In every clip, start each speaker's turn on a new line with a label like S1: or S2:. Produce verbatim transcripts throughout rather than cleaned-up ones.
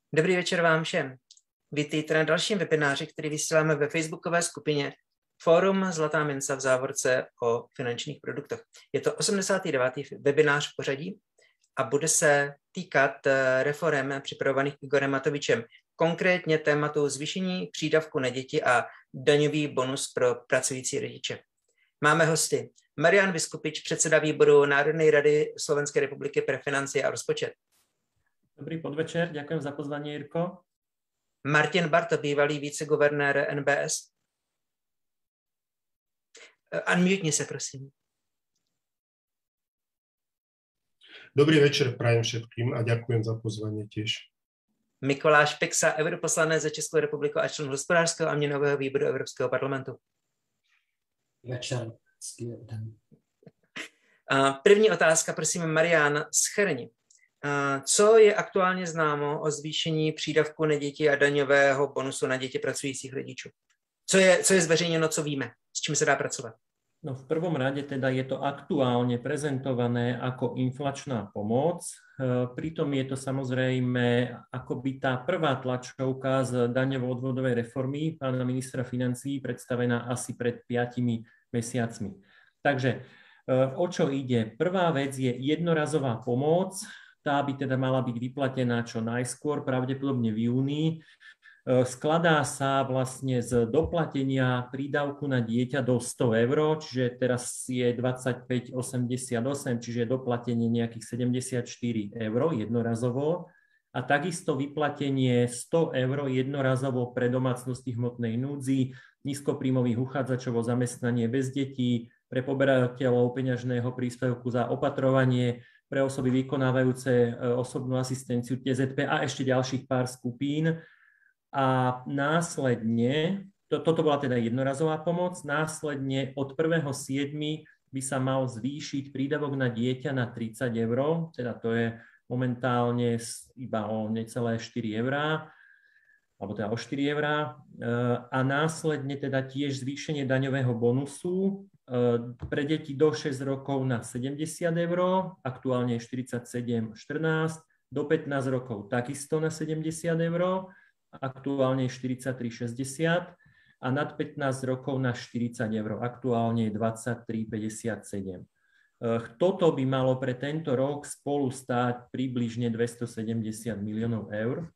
S1: Dobrý večer vám všem. Vítejte na dalším webináři, který vysíláme ve facebookové skupině Fórum Zlatá mince v závorce o finančních produktech. Je to osmdesátý devátý webinář v pořadí a bude se týkat reforem připravovaných Igorem Matovičem, konkrétně tématu zvýšení přídavku na děti a daňový bonus pro pracující rodiče. Máme hosty. Marián Vyskupič, předseda výboru Národnej rady Slovenskej republiky pre financie a rozpočet.
S2: Dobrý podvečer, ďakujem za pozvanie, Jirko.
S1: Martin Barto, bývalý viceguvernér N B S. Unmutni se, prosím.
S3: Dobrý večer prajem všetkým a ďakujem za pozvanie tiež.
S1: Mikuláš Peksa, europoslanec za Českou republiku a člen hospodářského a měnového výboru Evropského parlamentu.
S4: Večer.
S1: První otázka, prosím, Marián, shrni. Co je aktuálně známo o zvýšení přídavku na děti a daňového bonusu na děti pracujících rodičů? Co je, co je zveřejněno, co víme? S čím se dá pracovat?
S2: No v prvom rade teda je to aktuálne prezentované ako inflačná pomoc. Pritom je to samozrejme akoby tá prvá tlačovka z daňovo-odvodovej reformy pána ministra financií predstavená asi pred piatimi mesiacmi. Takže o čo ide? Prvá vec je jednorazová pomoc. Tá by teda mala byť vyplatená čo najskôr, pravdepodobne v júni. Skladá sa vlastne z doplatenia prídavku na dieťa do sto eur, čiže teraz je dvadsaťpäť osemdesiatosem, čiže doplatenie nejakých sedemdesiatštyri eur jednorazovo. A takisto vyplatenie sto eur jednorazovo pre domácnosti hmotnej núdzi, nízkopríjmových uchádzačov o zamestnanie bez detí, pre poberateľov peňažného príspevku za opatrovanie, pre osoby vykonávajúce osobnú asistenciu T Z P a ešte ďalších pár skupín. A následne, to, toto bola teda jednorazová pomoc, následne od prvého siedmeho by sa mal zvýšiť prídavok na dieťa na tridsať eur, teda to je momentálne iba o necelé štyri eurá, alebo teda o štyri eurá. A následne teda tiež zvýšenie daňového bonusu pre deti do šesť rokov na sedemdesiat eur, aktuálne je štyridsaťsedem štrnásť, do pätnásť rokov takisto na sedemdesiat eur, aktuálne je štyridsaťtri šesťdesiat a nad pätnásť rokov na štyridsať eur, aktuálne je dvadsaťtri päťdesiatsedem. Toto by malo pre tento rok spolu stáť približne dvestosedemdesiat miliónov eur.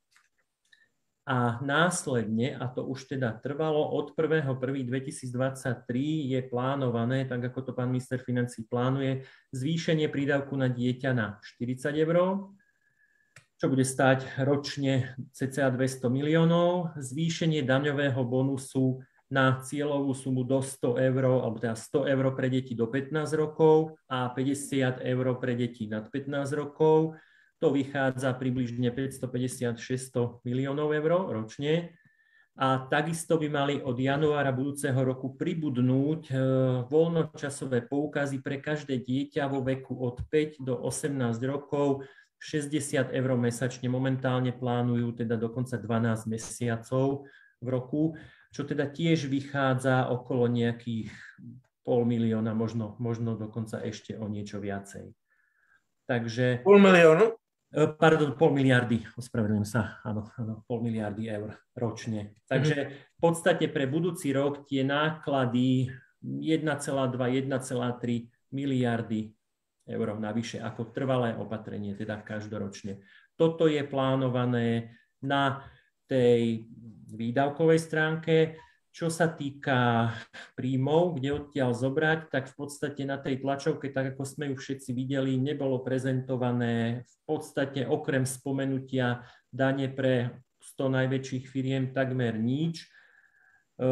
S2: A následne, a to už teda trvalo od prvého prvého dvetisícdvadsaťtri, je plánované, tak ako to pán minister financií plánuje, zvýšenie prídavku na dieťa na štyridsať eur, čo bude stáť ročne cca dvesto miliónov, zvýšenie daňového bonusu na cieľovú sumu do sto eur, alebo teda sto eur pre deti do pätnásť rokov a päťdesiat eur pre deti nad pätnásť rokov. To vychádza približne päťstopäťdesiat až šesťsto miliónov eur ročne. A takisto by mali od januára budúceho roku pribudnúť voľnočasové poukazy pre každé dieťa vo veku od päť do osemnásť rokov, šesťdesiat eur mesačne, momentálne plánujú teda dokonca dvanásť mesiacov v roku, čo teda tiež vychádza okolo nejakých pol milióna, možno, možno dokonca ešte o niečo viacej. Takže...
S1: Pol miliónu?
S2: Pardon, pol miliardy, ospravedlňujem sa, áno, áno, pol miliardy eur ročne. Takže v podstate pre budúci rok tie náklady jeden celá dva až jeden celá tri miliardy eur navyše ako trvalé opatrenie, teda každoročne. Toto je plánované na tej výdavkovej stránke. Čo sa týka príjmov, kde odtiaľ zobrať, tak v podstate na tej tlačovke, tak ako sme ju všetci videli, nebolo prezentované v podstate okrem spomenutia dane pre sto najväčších firiem takmer nič. E,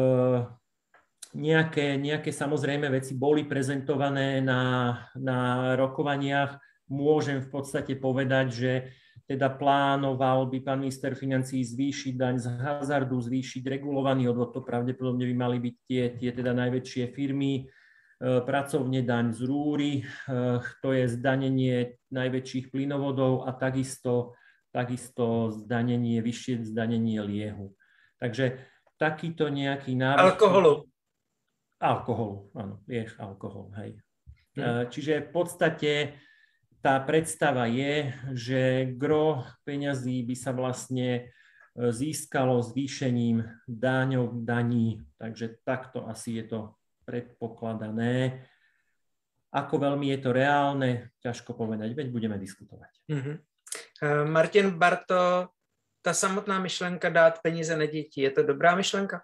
S2: nejaké, nejaké samozrejme veci boli prezentované na, na rokovaniach. Môžem v podstate povedať, že teda plánoval by pán minister financií zvýšiť daň z hazardu, zvýšiť regulovaný odvod, to pravdepodobne by mali byť tie, tie teda najväčšie firmy, e, pracovne daň z rúry, e, to je zdanenie najväčších plynovodov a takisto, takisto zdanenie, vyššie zdanenie liehu. Takže takýto nejaký návrh...
S1: Alkoholu.
S2: Alkoholu, áno, lieh, alkohol, hej. E, čiže v podstate tá predstava je, že gro peňazí by sa vlastne získalo zvýšením daňov, daní, takže takto asi je to predpokladané. Ako veľmi je to reálne, ťažko povedať, veď budeme diskutovať.
S1: Mm-hmm. Uh, Martin Barto, ta samotná myšlenka dát peníze na děti, je to dobrá myšlenka?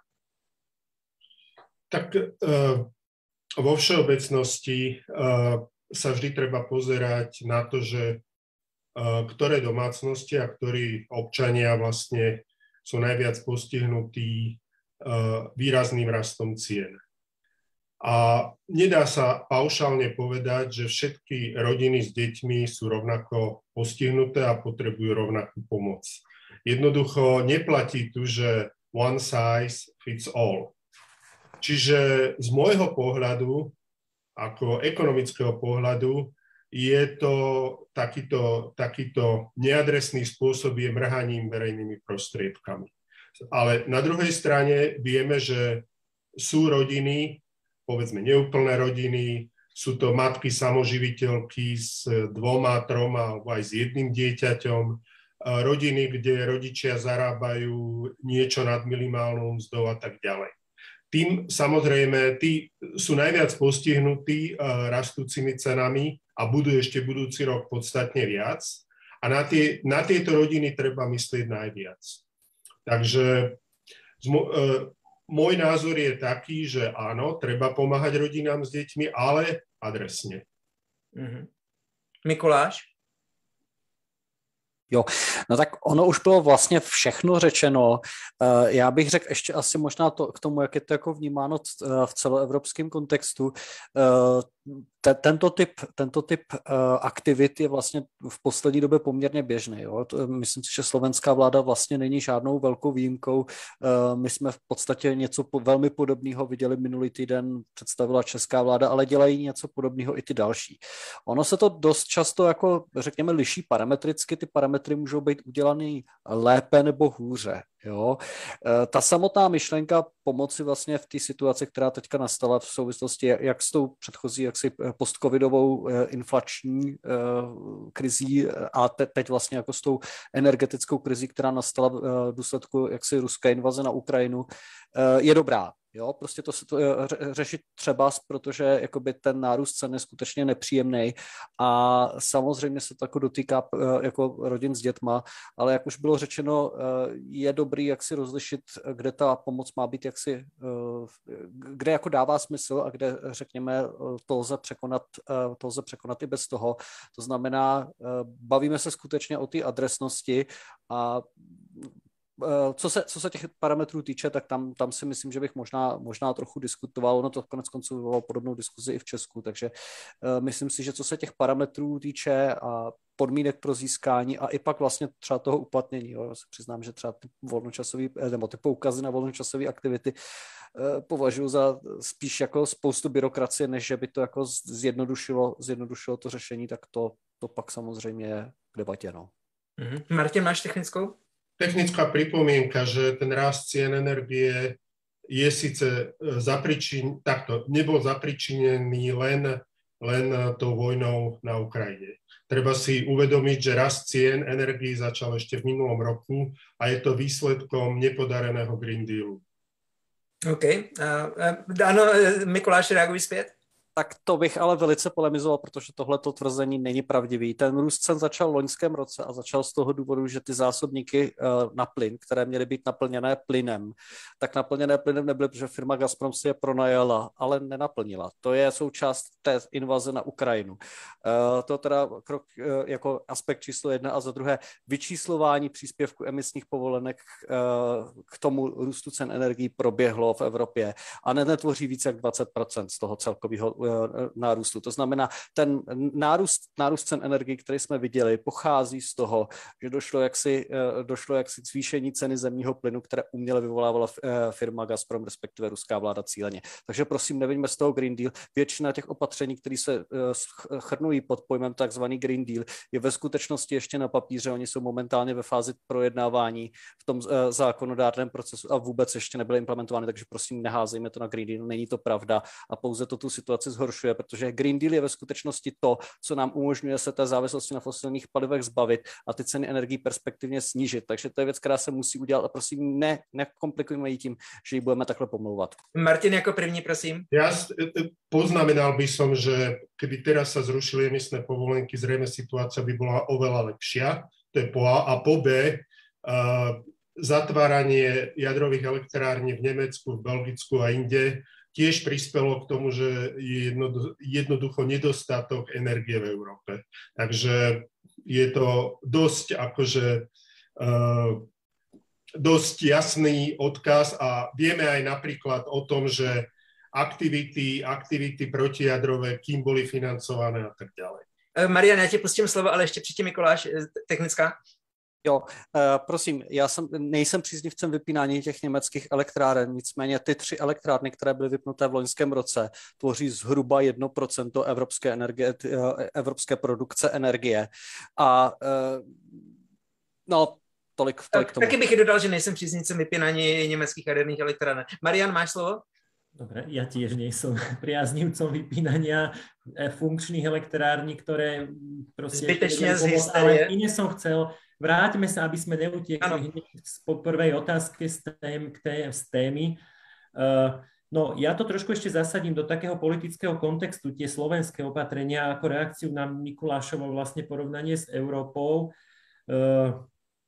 S3: Tak uh, vo všeobecnosti uh, sa vždy treba pozerať na to, že uh, ktoré domácnosti a ktorí občania vlastne sú najviac postihnutí uh, výrazným rastom cien. A nedá sa paušálne povedať, že všetky rodiny s deťmi sú rovnako postihnuté a potrebujú rovnakú pomoc. Jednoducho neplatí tu, že one size fits all. Čiže z môjho pohľadu, ako ekonomického pohľadu, je to takýto, takýto neadresný spôsob je mrhaním verejnými prostriedkami. Ale na druhej strane vieme, že sú rodiny, povedzme neúplné rodiny, sú to matky samoživiteľky s dvoma, troma alebo aj s jedným dieťaťom, rodiny, kde rodičia zarábajú niečo nad minimálnou mzdou a tak ďalej. Tým samozrejme, tí sú najviac postihnutí rastúcimi cenami a budú ešte budúci rok podstatne viac. A na, tie, na tieto rodiny treba myslieť najviac. Takže môj názor je taký, že áno, treba pomáhať rodinám s deťmi, ale adresne.
S1: Mm-hmm. Mikuláš?
S5: Jo, no tak ono už bylo vlastně všechno řečeno. Já bych řekl ještě asi možná to, k tomu, jak je to jako vnímáno v celoevropském kontextu. Tento typ, tento typ aktivit je vlastně v poslední době poměrně běžný. Jo? Myslím si, že slovenská vláda vlastně není žádnou velkou výjimkou. My jsme v podstatě něco velmi podobného viděli minulý týden, představila česká vláda, ale dělají něco podobného i ty další. Ono se to dost často, jako řekněme, liší parametricky. Ty parametry můžou být udělaný lépe nebo hůře. Jo. Ta samotná myšlenka pomoci vlastně v té situaci, která teďka nastala v souvislosti jak s tou předchozí jaksi postcovidovou inflační krizí a te, teď vlastně jako s tou energetickou krizí, která nastala v důsledku jaksi ruské invaze na Ukrajinu, je dobrá. Jo, prostě to se to řešit třeba, protože jakoby ten nárůst cen je skutečně nepříjemný a samozřejmě se to jako dotýká jako rodin s dětma, ale jak už bylo řečeno, je dobrý jak si rozlišit, kde ta pomoc má být, jak si, kde jako dává smysl a kde řekněme to lze překonat, to lze překonat i bez toho. To znamená, bavíme se skutečně o té adresnosti a Co se, co se těch parametrů týče, tak tam, tam si myslím, že bych možná, možná trochu diskutoval. Ono to konec konců vyvolalo podobnou diskuzi i v Česku, takže uh, myslím si, že co se těch parametrů týče a podmínek pro získání a i pak vlastně třeba toho uplatnění. Jo. Já se přiznám, že třeba ty volnočasový, nebo ty poukazy na volnočasové aktivity uh, považuji za spíš jako spoustu byrokracie, než že by to jako zjednodušilo, zjednodušilo to řešení, tak to, to pak samozřejmě je k debatě. No.
S1: Mm-hmm. Martin, máš technickou?
S3: Technická pripomienka, že ten rast cien energie je síce zapričin, takto, nebol zapričinený len, len tou vojnou na Ukrajine. Treba si uvedomiť, že rast cien energií začal ešte v minulom roku a je to výsledkom nepodareného Green Dealu.
S1: OK. Uh, uh, ano, Mikuláš, reaguj zpět.
S5: Tak to bych ale velice polemizoval, protože tohleto tvrzení není pravdivý. Ten růst cen začal v loňském roce a začal z toho důvodu, že ty zásobníky na plyn, které měly být naplněné plynem, tak naplněné plynem nebyly, protože firma Gazprom si je pronajala, ale nenaplnila. To je součást té invaze na Ukrajinu. To teda krok jako aspekt číslo jedna a za druhé vyčíslování příspěvku emisních povolenek k tomu růstu cen energií proběhlo v Evropě a netvoří více jak dvacet procent z toho celkového nárůstu. To znamená, ten nárůst, nárůst cen energií, který jsme viděli, pochází z toho, že došlo jaksi, došlo jaksi k zvýšení ceny zemního plynu, které uměle vyvolávala firma Gazprom, respektive ruská vláda cíleně. Takže prosím, nevyňme z toho Green Deal. Většina těch opatření, které se shrnují pod pojmem takzvaný Green Deal, je ve skutečnosti ještě na papíře. Oni jsou momentálně ve fázi projednávání v tom zákonodárném procesu a vůbec ještě nebyly implementovány, takže prosím, neházejme to na Green Deal, není to pravda a pouze to tu situaci zhoršuje, protože Green Deal je ve skutečnosti to, co nám umožňuje se té závislosti na fosilních palivech zbavit a ty ceny energií perspektivně snížit. Takže to je věc, která se musí udělat a prosím, ne, nekomplikujme ji tím, že ji budeme takhle pomlouvat.
S1: Martin jako první, prosím.
S3: Ja poznamenal by som, že keby teraz sa zrušili emisné povolenky, zrejme situácia by bola oveľa lepšia. To je po A. A po B, uh, zatváranie jadrových elektrární v Nemecku, v Belgicku a inde tiež prispelo k tomu, že je jednoducho nedostatok energie v Európe. Takže je to dosť akože uh, dosť jasný odkaz a vieme aj napríklad o tom, že aktivity, aktivity protijadrové, kým boli financované a tak ďalej.
S1: Marian, já ti pustím slovo, ale ještě předtím Mikuláš, technická.
S5: Jo, uh, prosím, já jsem, nejsem příznivcem vypínání těch německých elektráren, nicméně ty tři elektrárny, které byly vypnuté v loňském roce, tvoří zhruba jedno procento evropské, energie, evropské produkce energie. A uh, no, tolik, tolik k tomu.
S1: Taky bych dodal, že nejsem příznivcem vypínání německých jaderných elektráren. Marian, máš slovo?
S2: Dobre, ja tiež nie som priaznivcom vypínania funkčných elektrární, ktoré proste...
S1: Zbytečne z
S2: histórie. Ale iné som chcel, vráťme sa, aby sme neutiekli hneď po prvej otázke z, tém, k té, z témy. Uh, no, ja to trošku ešte zasadím do takého politického kontextu, tie slovenské opatrenia ako reakciu na Mikulášovo vlastne porovnanie s Európou. Uh,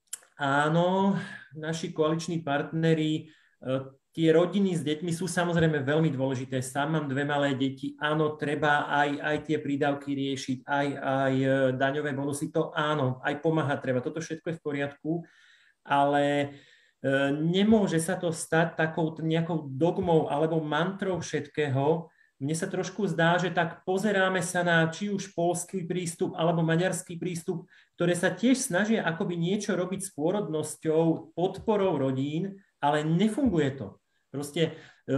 S2: áno, naši koaliční partneri uh, tie rodiny s deťmi sú samozrejme veľmi dôležité. Sám mám dve malé deti. Áno, treba aj, aj tie prídavky riešiť, aj, aj daňové bonusy. To áno, aj pomáhať treba. Toto všetko je v poriadku, ale e, nemôže sa to stať takou nejakou dogmou alebo mantrou všetkého. Mne sa trošku zdá, že tak pozeráme sa na či už poľský prístup alebo maďarský prístup, ktoré sa tiež snažia akoby niečo robiť s pôrodnosťou, podporou rodín, ale nefunguje to. Proste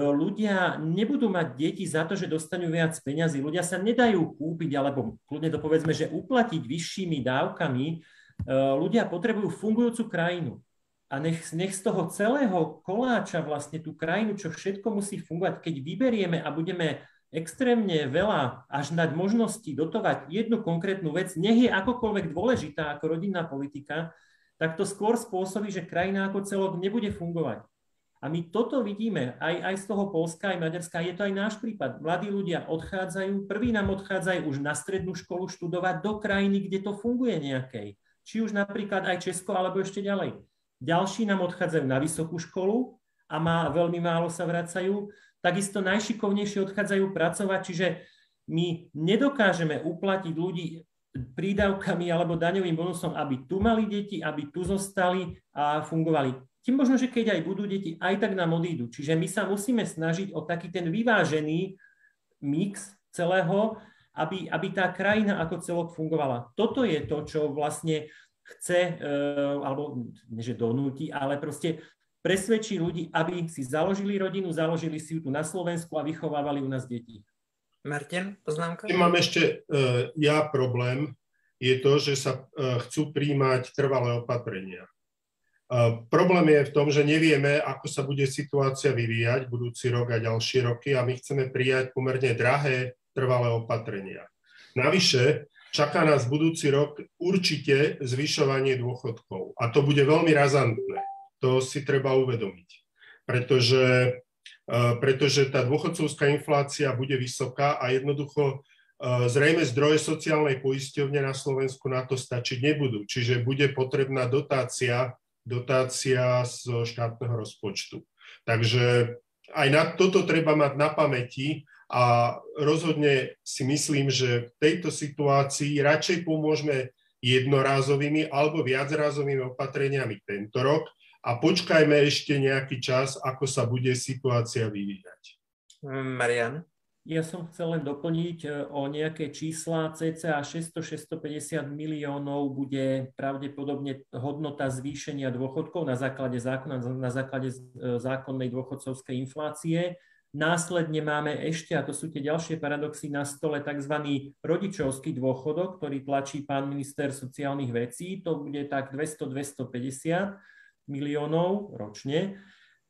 S2: ľudia nebudú mať deti za to, že dostanú viac peňazí. Ľudia sa nedajú kúpiť, alebo kľudne to povedzme, že uplatiť vyššími dávkami. Ľudia potrebujú fungujúcu krajinu. A nech, nech z toho celého koláča vlastne tú krajinu, čo všetko musí fungovať, keď vyberieme a budeme extrémne veľa, až nad možností dotovať jednu konkrétnu vec, nech je akokoľvek dôležitá ako rodinná politika, tak to skôr spôsobí, že krajina ako celok nebude fungovať. A my toto vidíme aj, aj z toho Poľska, aj Maďarska, je to aj náš prípad. Mladí ľudia odchádzajú, prví nám odchádzajú už na strednú školu študovať do krajiny, kde to funguje nejakej. Či už napríklad aj Česko, alebo ešte ďalej. Ďalší nám odchádzajú na vysokú školu a má, veľmi málo sa vracajú. Takisto najšikovnejšie odchádzajú pracovať, čiže my nedokážeme uplatiť ľudí prídavkami alebo daňovým bonusom, aby tu mali deti, aby tu zostali a fungovali. Tým možno, že keď aj budú deti, aj tak nám odídu. Čiže my sa musíme snažiť o taký ten vyvážený mix celého, aby, aby tá krajina ako celok fungovala. Toto je to, čo vlastne chce, alebo nie že donúti, ale proste presvedčí ľudí, aby si založili rodinu, založili si ju tu na Slovensku a vychovávali u nás deti.
S1: Martin, poznámka?
S3: Mám ešte uh, ja problém, je to, že sa uh, chcú príjmať trvalé opatrenia. Uh, problém je v tom, že nevieme, ako sa bude situácia vyvíjať budúci rok a ďalšie roky a my chceme prijať pomerne drahé trvalé opatrenia. Navyše, čaká nás budúci rok určite zvyšovanie dôchodkov a to bude veľmi razantné. To si treba uvedomiť, pretože, uh, pretože tá dôchodcovská inflácia bude vysoká a jednoducho uh, zrejme zdroje sociálnej poisťovne na Slovensku na to stačiť nebudú. Čiže bude potrebná dotácia dotácia z štátneho rozpočtu. Takže aj na toto treba mať na pamäti a rozhodne si myslím, že v tejto situácii radšej pomôžeme jednorázovými alebo viacrázovými opatreniami tento rok a počkajme ešte nejaký čas, ako sa bude situácia vyvíjať.
S1: Marian?
S2: Ja som chcel len doplniť o nejaké čísla. cca šesťsto až šesťstopäťdesiat miliónov bude pravdepodobne hodnota zvýšenia dôchodkov na základe zákona, na základe zákonnej dôchodcovskej inflácie. Následne máme ešte, a to sú tie ďalšie paradoxy, na stole tzv. Rodičovský dôchodok, ktorý tlačí pán minister sociálnych vecí. To bude tak dvesto až dvestopäťdesiat miliónov ročne.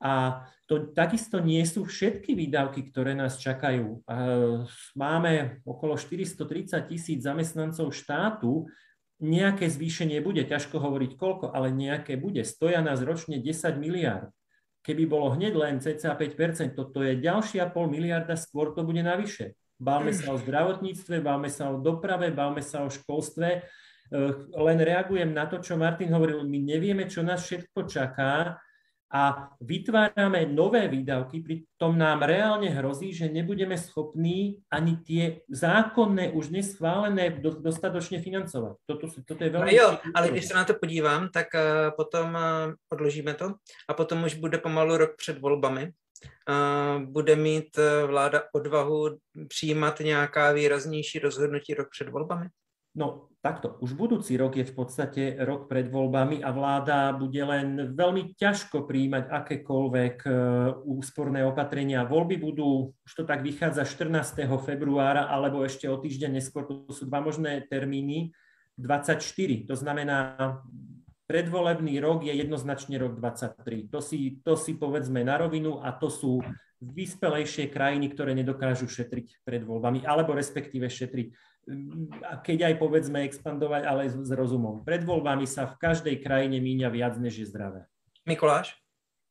S2: A to takisto nie sú všetky výdavky, ktoré nás čakajú. Máme okolo štyristotridsať tisíc zamestnancov štátu, nejaké zvýšenie bude, ťažko hovoriť koľko, ale nejaké bude. Stoja nás ročne desať miliárd. Keby bolo hneď len cca päť percent, toto je ďalšia pol miliarda, skôr to bude navyše. Bavme sa o zdravotníctve, bavme sa o doprave, bavme sa o školstve. Len reagujem na to, čo Martin hovoril. My nevieme, čo nás všetko čaká a vytvárame nové výdavky, pritom nám reálne hrozí, že nebudeme schopní ani tie zákonné, už neschválené dostatočne financovať. Toto, toto je veľmi...
S1: No jo, ale když se na to podívám, tak uh, potom uh, odložíme to a potom už bude pomalu rok před volbami. Uh, bude mít uh, vláda odvahu přijímat nějaká výraznější rozhodnutí rok před volbami?
S2: No takto, už budúci rok je v podstate rok pred voľbami a vláda bude len veľmi ťažko prijímať akékoľvek úsporné opatrenia. Voľby budú, už to tak vychádza, štrnásteho februára alebo ešte o týždeň neskôr, to sú dva možné termíny, dvadsaťštyri. To znamená, predvolebný rok je jednoznačne rok dvadsaťtri. To si, to si povedzme na rovinu a to sú vyspelejšie krajiny, ktoré nedokážu šetriť pred voľbami, alebo respektíve šetriť. A keď aj povedzme expandovať, ale s, s rozumom. Pred voľbami sa v každej krajine míňa viac, než je zdravé.
S1: Mikuláš?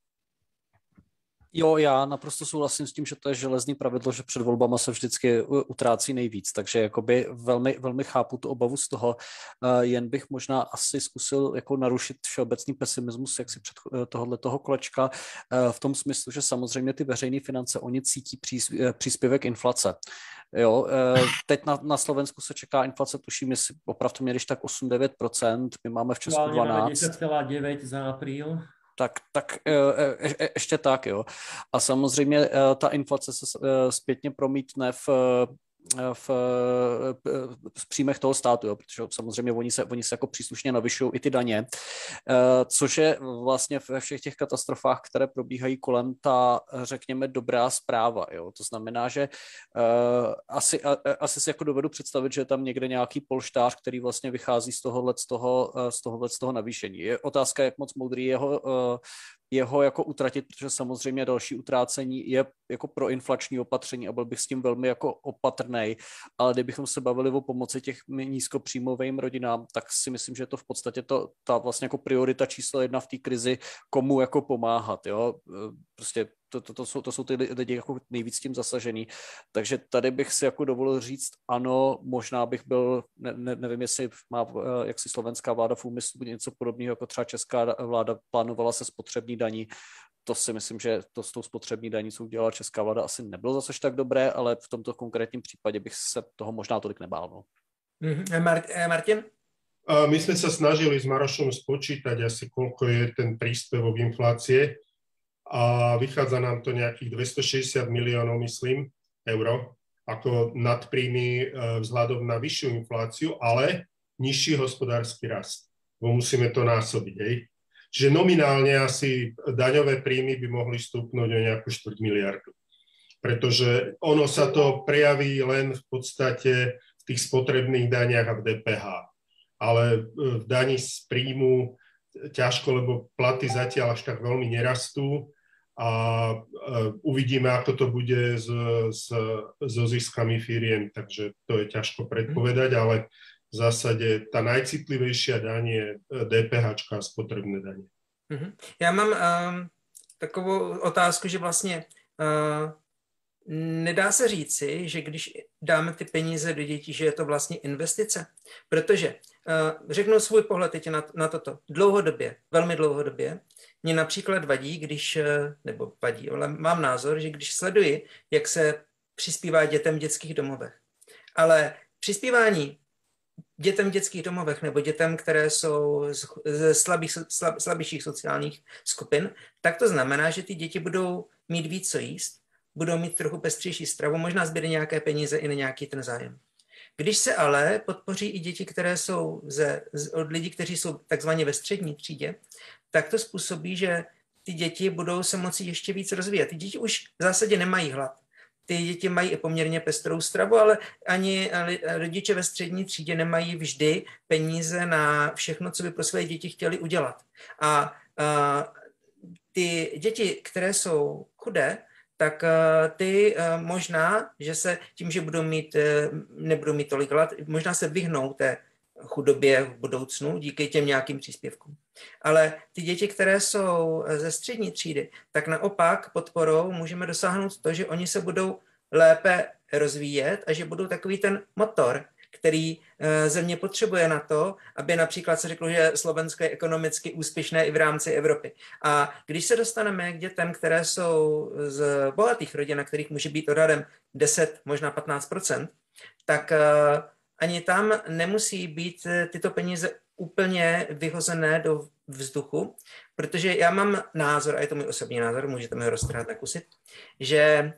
S5: Jo, já naprosto souhlasím s tím, že to je železný pravidlo, že před volbama se vždycky utrácí nejvíc, takže jakoby velmi, velmi chápu tu obavu z toho, jen bych možná asi zkusil jako narušit všeobecný pesimismus, jak si před tohoto kolečka, v tom smyslu, že samozřejmě ty veřejné finance, oni cítí příspěvek inflace. Jo, teď na, na Slovensku se čeká inflace, tuším, jestli opravdu mě když tak osm až devět procent, my máme v Česku dvanáct.
S2: deset celá devět za apríl.
S5: Tak, tak je, je, ještě tak, jo. A samozřejmě ta inflace se zpětně promítne v, v, v příjmech toho státu, jo, protože samozřejmě oni se, oni se jako příslušně navyšují i ty daně, což je vlastně ve všech těch katastrofách, které probíhají kolem, ta, řekněme, dobrá zpráva, jo. To znamená, že uh, asi, a, asi si jako dovedu představit, že je tam někde nějaký polštář, který vlastně vychází z tohohle z toho, z tohohle z toho navýšení. Je otázka, jak moc moudrý jeho uh, jeho jako utratit, protože samozřejmě další utrácení je jako proinflační opatření a byl bych s tím velmi jako opatrnej, ale kdybychom se bavili o pomoci těch nízkopříjmovým rodinám, tak si myslím, že je to v podstatě to, ta vlastně jako priorita číslo jedna v té krizi, komu jako pomáhat, jo, prostě to, to, to, jsou, to jsou ty lidi jako nejvíc tím zasažený, takže tady bych si jako dovolil říct, ano, možná bych byl, ne, ne, nevím, jestli má jaksi slovenská vláda v úmyslu něco podobného, jako třeba česká vláda plánovala se spotřební daní. To si myslím, že to s tou spotřební daní, co udělala česká vláda, asi nebylo zase tak dobré, ale v tomto konkrétním případě bych se toho možná tolik nebál. No.
S1: Mm-hmm. Martin?
S3: My sme sa snažili s Marošom spočítať asi, koľko je ten príspevok inflácie a vychádza nám to nejakých dvestošesťdesiat miliónov, myslím, eur, ako nadpríjmy vzhľadom na vyššiu infláciu, ale nižší hospodársky rast. Bo musíme to násobiť, hej. Čiže nominálne asi daňové príjmy by mohli stúpnúť o nejakú štvrť miliardu. Pretože ono sa to prejaví len v podstate v tých spotrebných daniach a v dé pé há. Ale v daní z príjmu ťažko, lebo platy zatiaľ až tak veľmi nerastú a uvidíme, ako to bude s, s, so ziskami firiem, takže to je ťažko predpovedať, ale v zásade tá najcitlivejšia daň je dé pé háčka a spotrebné daně.
S1: Já mám um, takovou otázku, že vlastně uh, nedá se říci, že když dáme ty peníze do dětí, že je to vlastně investice. Protože uh, řeknu svůj pohled teď na, na toto. Dlouhodobě, velmi dlouhodobě, mě například vadí, když, nebo vadí, ale mám názor, že když sleduji, jak se přispívá dětem v dětských domovech. Ale přispívání dětem v dětských domovech nebo dětem, které jsou ze slabých, slab, slabějších sociálních skupin, tak to znamená, že ty děti budou mít víc co jíst, budou mít trochu pestřejší stravu, možná zbyde nějaké peníze i na nějaký ten zájem. Když se ale podpoří i děti, které jsou ze, od lidí, kteří jsou takzvaně ve střední třídě, tak to způsobí, že ty děti budou se moci ještě víc rozvíjet. Ty děti už v zásadě nemají hlad. Ty děti mají i poměrně pestrou stravu, ale ani rodiče ve střední třídě nemají vždy peníze na všechno, co by pro své děti chtěli udělat. A, a ty ty děti, které jsou chudé, tak ty možná, že se tím, že budou mít, nebudou mít tolik let, možná se vyhnou té chudobě v budoucnu díky těm nějakým příspěvkům. Ale ty děti, které jsou ze střední třídy, tak naopak podporou můžeme dosáhnout to, že oni se budou lépe rozvíjet a že budou takový ten motor, který země potřebuje na to, aby například se řeklo, že Slovensko je ekonomicky úspěšné i v rámci Evropy. A když se dostaneme k dětem, které jsou z bohatých rodin, na kterých může být odhadem deset, možná patnáct procent, tak ani tam nemusí být tyto peníze úplně vyhozené do vzduchu, protože já mám názor, a je to můj osobní názor, můžete mi ho roztrhat na kusy, že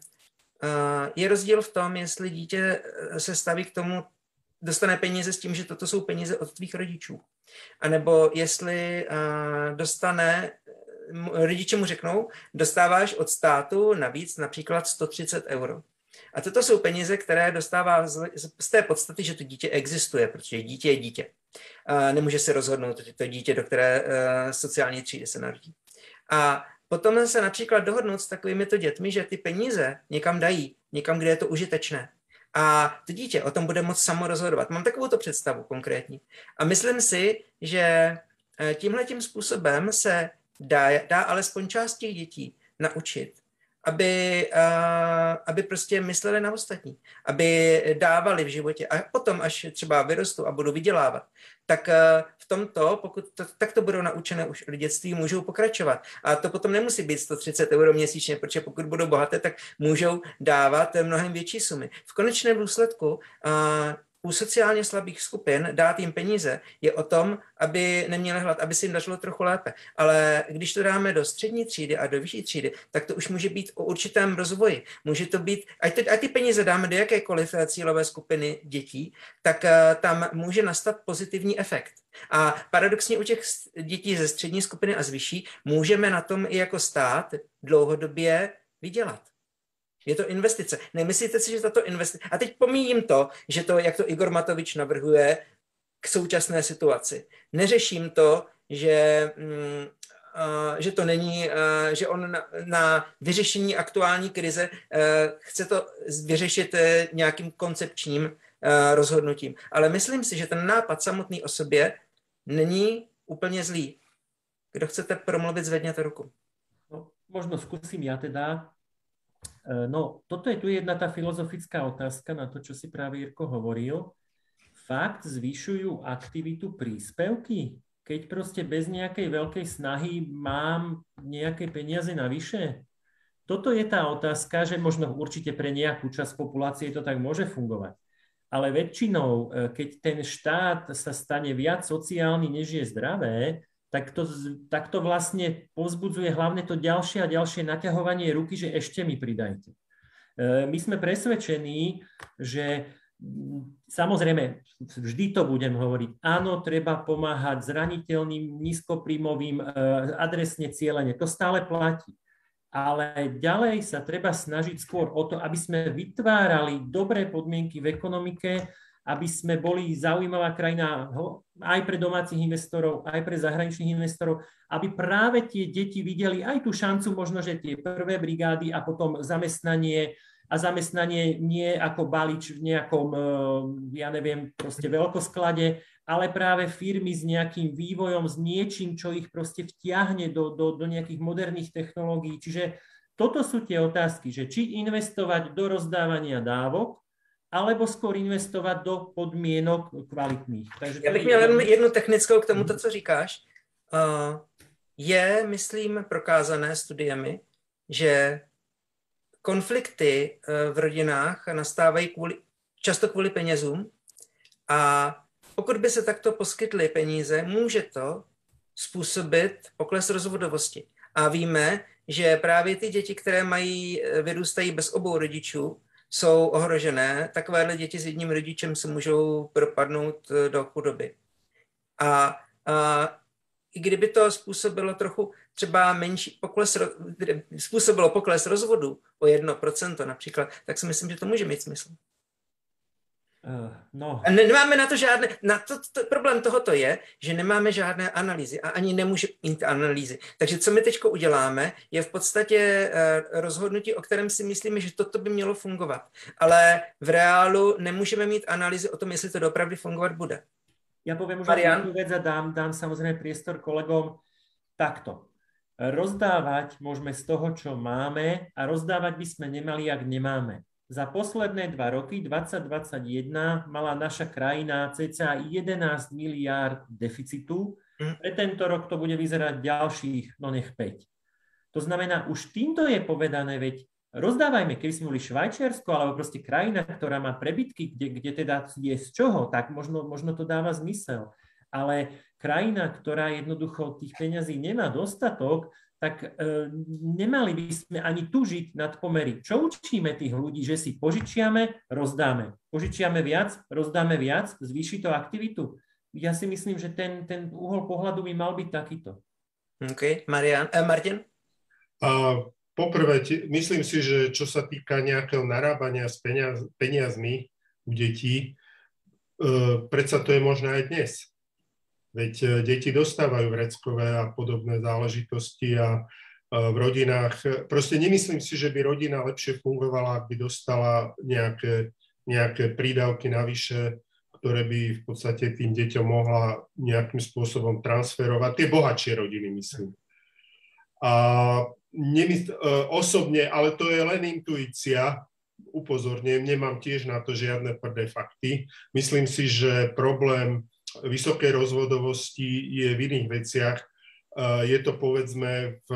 S1: je rozdíl v tom, jestli dítě se staví k tomu, dostane peníze s tím, že toto jsou peníze od tvých rodičů. A nebo jestli dostane, rodiče mu řeknou, dostáváš od státu navíc například sto třicet euro. A toto jsou peníze, které dostává z té podstaty, že to dítě existuje, protože dítě je dítě. A nemůže se rozhodnout to dítě, do které sociální třídy se narodí. A potom se například dohodnout s takovými to dětmi, že ty peníze někam dají, někam, kde je to užitečné. A to dítě o tom bude moct samo rozhodovat. Mám takovouto představu konkrétní. A myslím si, že tímhletím způsobem se dá, dá alespoň část těch dětí naučit, aby, aby prostě mysleli na ostatní, aby dávali v životě. A potom, až třeba vyrostou a budou vydělávat, tak v tomto, pokud to, tak to budou naučené už od dětství, můžou pokračovat. A to potom nemusí být sto třicet euro měsíčně, protože pokud budou bohaté, tak můžou dávat mnohem větší sumy. V konečném důsledku u sociálně slabých skupin dát jim peníze je o tom, aby neměli hlad, aby si jim dařilo trochu lépe. Ale když to dáme do střední třídy a do vyšší třídy, tak to už může být o určitém rozvoji. Může to být, ať, ty, ať ty peníze dáme do jakékoliv cílové skupiny dětí, tak tam může nastat pozitivní efekt. A paradoxně u těch dětí ze střední skupiny a z vyšší můžeme na tom i jako stát dlouhodobě vydělat. Je to investice. Nemyslíte si, že tato investice... A teď pomíjím to, že to, jak to Igor Matovič navrhuje k současné situaci. Neřeším to, že, mm, uh, že to není, uh, že on na, na vyřešení aktuální krize uh, chce to vyřešit uh, nějakým koncepčním uh, rozhodnutím. Ale myslím si, že ten nápad samotný o sobě není úplně zlý. Kdo chcete promluvit, zvedněte ruku.
S2: No, možno skúsim ja teda. No, toto je tu jedna tá filozofická otázka na to, čo si práve Jirko hovoril. Fakt zvyšujú aktivitu príspevky? Keď proste bez nejakej veľkej snahy mám nejaké peniaze navyše? Toto je tá otázka, že možno určite pre nejakú časť populácie to tak môže fungovať. Ale väčšinou, keď ten štát sa stane viac sociálny, než je zdravé, tak to, tak to vlastne povzbudzuje hlavne to ďalšie a ďalšie naťahovanie ruky, že ešte mi pridajte. My sme presvedčení, že samozrejme, vždy to budem hovoriť, áno, treba pomáhať zraniteľným, nízkopríjmovým, adresne cieľene, to stále platí. Ale ďalej sa treba snažiť skôr o to, aby sme vytvárali dobré podmienky v ekonomike, aby sme boli zaujímavá krajina aj pre domácich investorov, aj pre zahraničných investorov, aby práve tie deti videli aj tú šancu, možno, že tie prvé brigády a potom zamestnanie a zamestnanie nie ako balíč v nejakom, ja neviem, proste veľkosklade, ale práve firmy s nejakým vývojom, s niečím, čo ich proste vtiahne do, do, do nejakých moderných technológií. Čiže toto sú tie otázky, že či investovať do rozdávania dávok, alebo skôr investovat do podmínek kvalitních. Takže
S1: Já bych měl jednu, jednu technickou k tomuto, co říkáš. Uh, je, myslím, prokázané studiemi, že konflikty uh, v rodinách nastávají kvůli, často kvůli penězům a pokud by se takto poskytly peníze, může to způsobit pokles rozvodovosti. A víme, že právě ty děti, které mají, vyrůstají bez obou rodičů, jsou ohrožené, takovéhle děti s jedním rodičem se můžou propadnout do chudoby. A, a i kdyby to způsobilo trochu třeba menší pokles, způsobilo pokles rozvodu o jedno procento například, tak si myslím, že to může mít smysl.
S2: Uh, no.
S1: A nemáme na to žádné, na to, to, problém tohoto je, že nemáme žádné analýzy a ani nemůže mít analýzy. Takže co my teďko uděláme, je v podstatě uh, rozhodnutí, o kterém si myslíme, že toto by mělo fungovat. Ale v reálu nemůžeme mít analýzy o tom, jestli to opravdu fungovat bude.
S2: Ja poviem už jednu vec a dám, dám samozrejme priestor kolegom takto. Rozdávať môžeme z toho, čo máme a rozdávať by sme nemali, ak nemáme. Za posledné dva roky, dvadsať dvadsaťjeden, mala naša krajina cca jedenásť miliárd deficitu. Pre tento rok to bude vyzerať ďalších, no nech päť. To znamená, už týmto je povedané, veď rozdávajme, keby sme boli Švajčiarsko alebo proste krajina, ktorá má prebytky, kde, kde teda je z čoho, tak možno, možno to dáva zmysel. Ale krajina, ktorá jednoducho tých peňazí nemá dostatok, tak e, nemali by sme ani tužiť nad pomery. Čo učíme tých ľudí, že si požičiame, rozdáme. Požičiame viac, rozdáme viac, zvýši to aktivitu. Ja si myslím, že ten, ten uhol pohľadu by mal byť takýto.
S1: OK. Marian, eh, Martin?
S3: Uh, poprvé, myslím si, že čo sa týka nejakého narábania s peniaz, peniazmi u detí, uh, predsa to je možné aj dnes. Veď deti dostávajú vreckové a podobné záležitosti a v rodinách, proste nemyslím si, že by rodina lepšie fungovala, ak by dostala nejaké, nejaké prídavky navyše, ktoré by v podstate tým deťom mohla nejakým spôsobom transferovať. Tie bohatšie rodiny, myslím. A nemysl- osobne, ale to je len intuícia, upozorňujem, nemám tiež na to žiadne tvrdé fakty. Myslím si, že problém vysokej rozvodovosti je v iných veciach. Je to, povedzme, v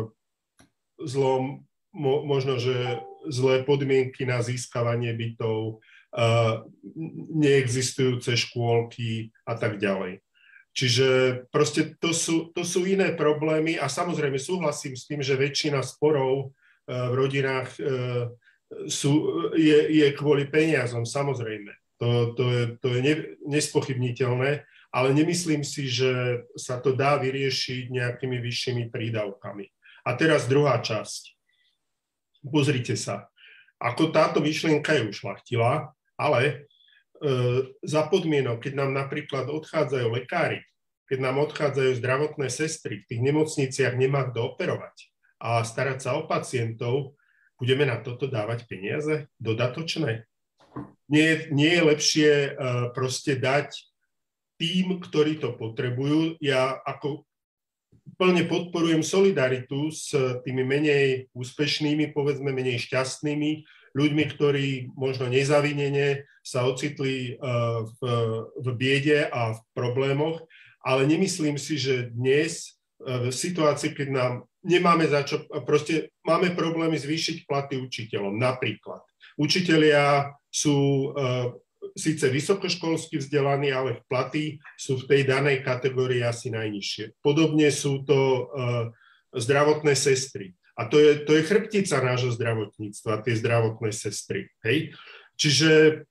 S3: zlom, možno, že zlé podmienky na získavanie bytov, neexistujúce škôlky a tak ďalej. Čiže proste to sú, to sú iné problémy a samozrejme súhlasím s tým, že väčšina sporov v rodinách sú, je, je kvôli peniazom, samozrejme. To, to je, to je ne, nespochybniteľné, ale nemyslím si, že sa to dá vyriešiť nejakými vyššími prídavkami. A teraz druhá časť. Pozrite sa, ako táto myšlienka je ušľachtila, ale e, za podmienok, keď nám napríklad odchádzajú lekári, keď nám odchádzajú zdravotné sestry, v tých nemocniciach nemá kto operovať a starať sa o pacientov, budeme na toto dávať peniaze dodatočné? Nie, nie je lepšie uh, proste dať tým, ktorí to potrebujú. Ja ako plne podporujem solidaritu s tými menej úspešnými, povedzme menej šťastnými ľuďmi, ktorí možno nezavinene sa ocitli uh, v, v biede a v problémoch, ale nemyslím si, že dnes uh, v situácii, keď nám nemáme za čo, proste máme problémy zvýšiť platy učiteľom, napríklad. Učitelia sú uh, síce vysokoškolsky vzdelaní, ale platy sú v tej danej kategórii asi najnižšie. Podobne sú to uh, zdravotné sestry. A to je, to je chrbtica nášho zdravotníctva, tie zdravotné sestry. Hej? Čiže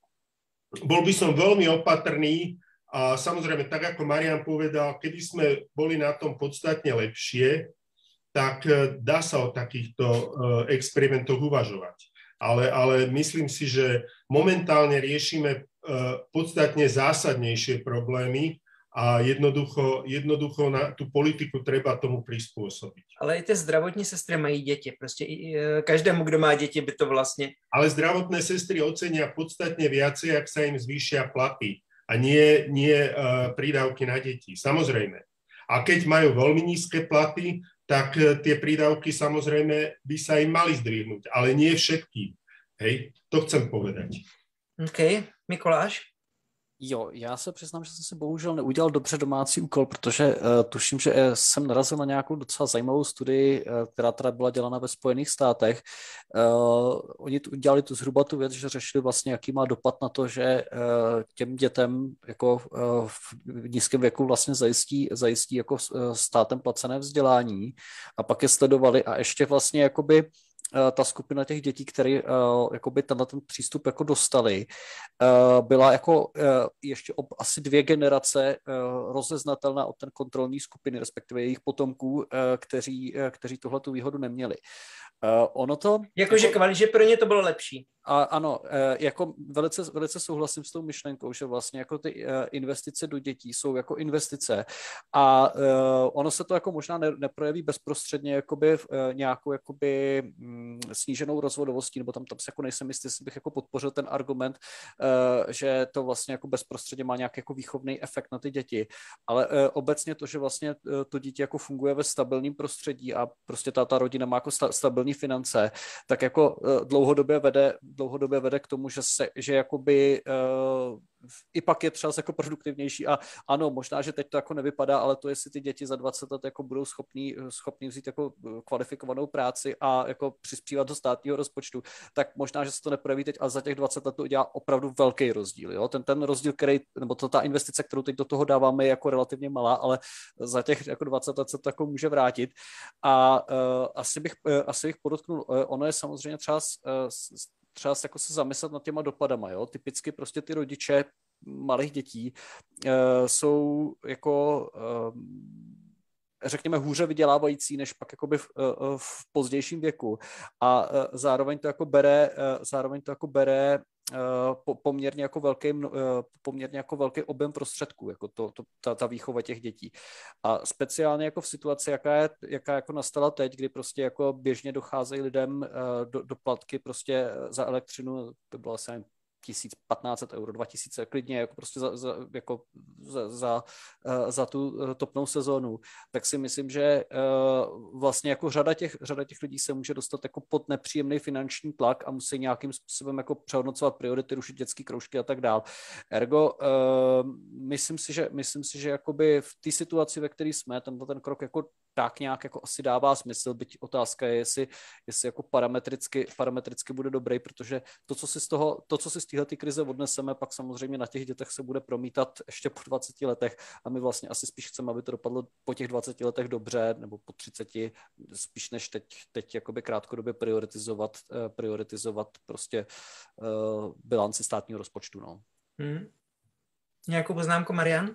S3: bol by som veľmi opatrný a samozrejme, tak ako Marian povedal, keby sme boli na tom podstatne lepšie, tak uh, dá sa o takýchto uh, experimentoch uvažovať. Ale, ale myslím si, že momentálne riešime uh, podstatne zásadnejšie problémy a jednoducho, jednoducho na tú politiku treba tomu prispôsobiť.
S1: Ale i tie zdravotní sestry mají deti. Proste uh, každému, kdo má deti, by to vlastne...
S3: Ale zdravotné sestry ocenia podstatne viacej, ak sa im zvýšia platy a nie, nie uh, prídavky na deti. Samozrejme. A keď majú veľmi nízke platy, tak tie prídavky samozrejme by sa im mali zdvihnúť, ale nie všetkým. Hej, to chcem povedať.
S1: OK, Mikuláš?
S5: Jo, já se přiznám, že jsem si bohužel neudělal dobře domácí úkol, protože uh, tuším, že jsem narazil na nějakou docela zajímavou studii, uh, která teda byla dělána ve Spojených státech. Uh, oni tu udělali tu zhruba tu věc, že řešili vlastně, jaký má dopad na to, že uh, těm dětem jako uh, v nízkém věku vlastně zajistí, zajistí jako uh, státem placené vzdělání a pak je sledovali a ještě vlastně jakoby ta skupina těch dětí, které uh, jakoby tenhle ten přístup jako dostali, uh, byla jako uh, ještě ob, asi dvě generace uh, rozeznatelná od ten kontrolní skupiny, respektive jejich potomků, uh, kteří, uh, kteří tohle tu výhodu neměli. Uh, ono to...
S1: Jakože jako, že pro ně to bylo lepší.
S5: A ano, jako velice, velice souhlasím s tou myšlenkou, že vlastně jako ty investice do dětí jsou jako investice a ono se to jako možná neprojeví bezprostředně jakoby nějakou jakoby sníženou rozvodovostí, nebo tam, tam se jako nejsem jistý, jestli bych jako podpořil ten argument, že to vlastně jako bezprostředně má nějaký jako výchovný efekt na ty děti, ale obecně to, že vlastně to dítě jako funguje ve stabilním prostředí a prostě ta, ta rodina má jako stabilní finance, tak jako dlouhodobě vede dlouhodobě vede k tomu, že se, že jakoby uh, i pak je třeba jako produktivnější a ano, možná, že teď to jako nevypadá, ale to, jestli ty děti za dvacet let jako budou schopní, schopní vzít jako kvalifikovanou práci a jako přispívat do státního rozpočtu, tak možná, že se to neprojeví teď, ale za těch dvacet let to udělá opravdu velký rozdíl. Jo? Ten, ten rozdíl, který, nebo to, ta investice, kterou teď do toho dáváme, je jako relativně malá, ale za těch jako dvacet let se to jako může vrátit. A uh, asi, bych, uh, asi bych podotknul, uh, ono je samozřejmě třeba uh, třeba jako se zamyslet nad těma dopadama. Jo? Typicky prostě ty rodiče malých dětí uh, jsou jako uh, řekněme hůře vydělávající než pak jakoby v, uh, v pozdějším věku. A uh, zároveň to jako bere, uh, zároveň to jako bere uh, poměrně jako velký, uh, poměrně jako velký objem prostředků, jako to, to, ta, ta výchova těch dětí. A speciálně jako v situaci, jaká, je, jaká jako nastala teď, kdy prostě jako běžně docházejí lidem uh, do, do platky prostě za elektřinu, to bylo asi tisíc patnáct set euro, dva tisíce klidně jako prostě za, za, jako za, za, za tu topnou sezónu, tak si myslím, že uh, vlastně jako řada těch, řada těch lidí se může dostat jako pod nepříjemný finanční tlak a musí nějakým způsobem jako přehodnocovat priority, rušit dětské kroužky a tak dál. Ergo, uh, myslím si, že, myslím si, že jakoby v té situaci, ve které jsme, tenhle ten krok jako tak nějak jako asi dává smysl, byť otázka je, jestli, jestli jako parametricky, parametricky bude dobrý, protože to, co si z toho, to, co si z téhle krize odneseme, pak samozřejmě na těch dětech se bude promítat ještě po dvaceti letech a my vlastně asi spíš chceme, aby to dopadlo po těch dvaceti letech dobře, nebo po třiceti, spíš než teď, teď jakoby krátkodobě prioritizovat, prioritizovat prostě uh, bilanci státního rozpočtu. No.
S1: Hmm. Nějakou poznámku, Marian?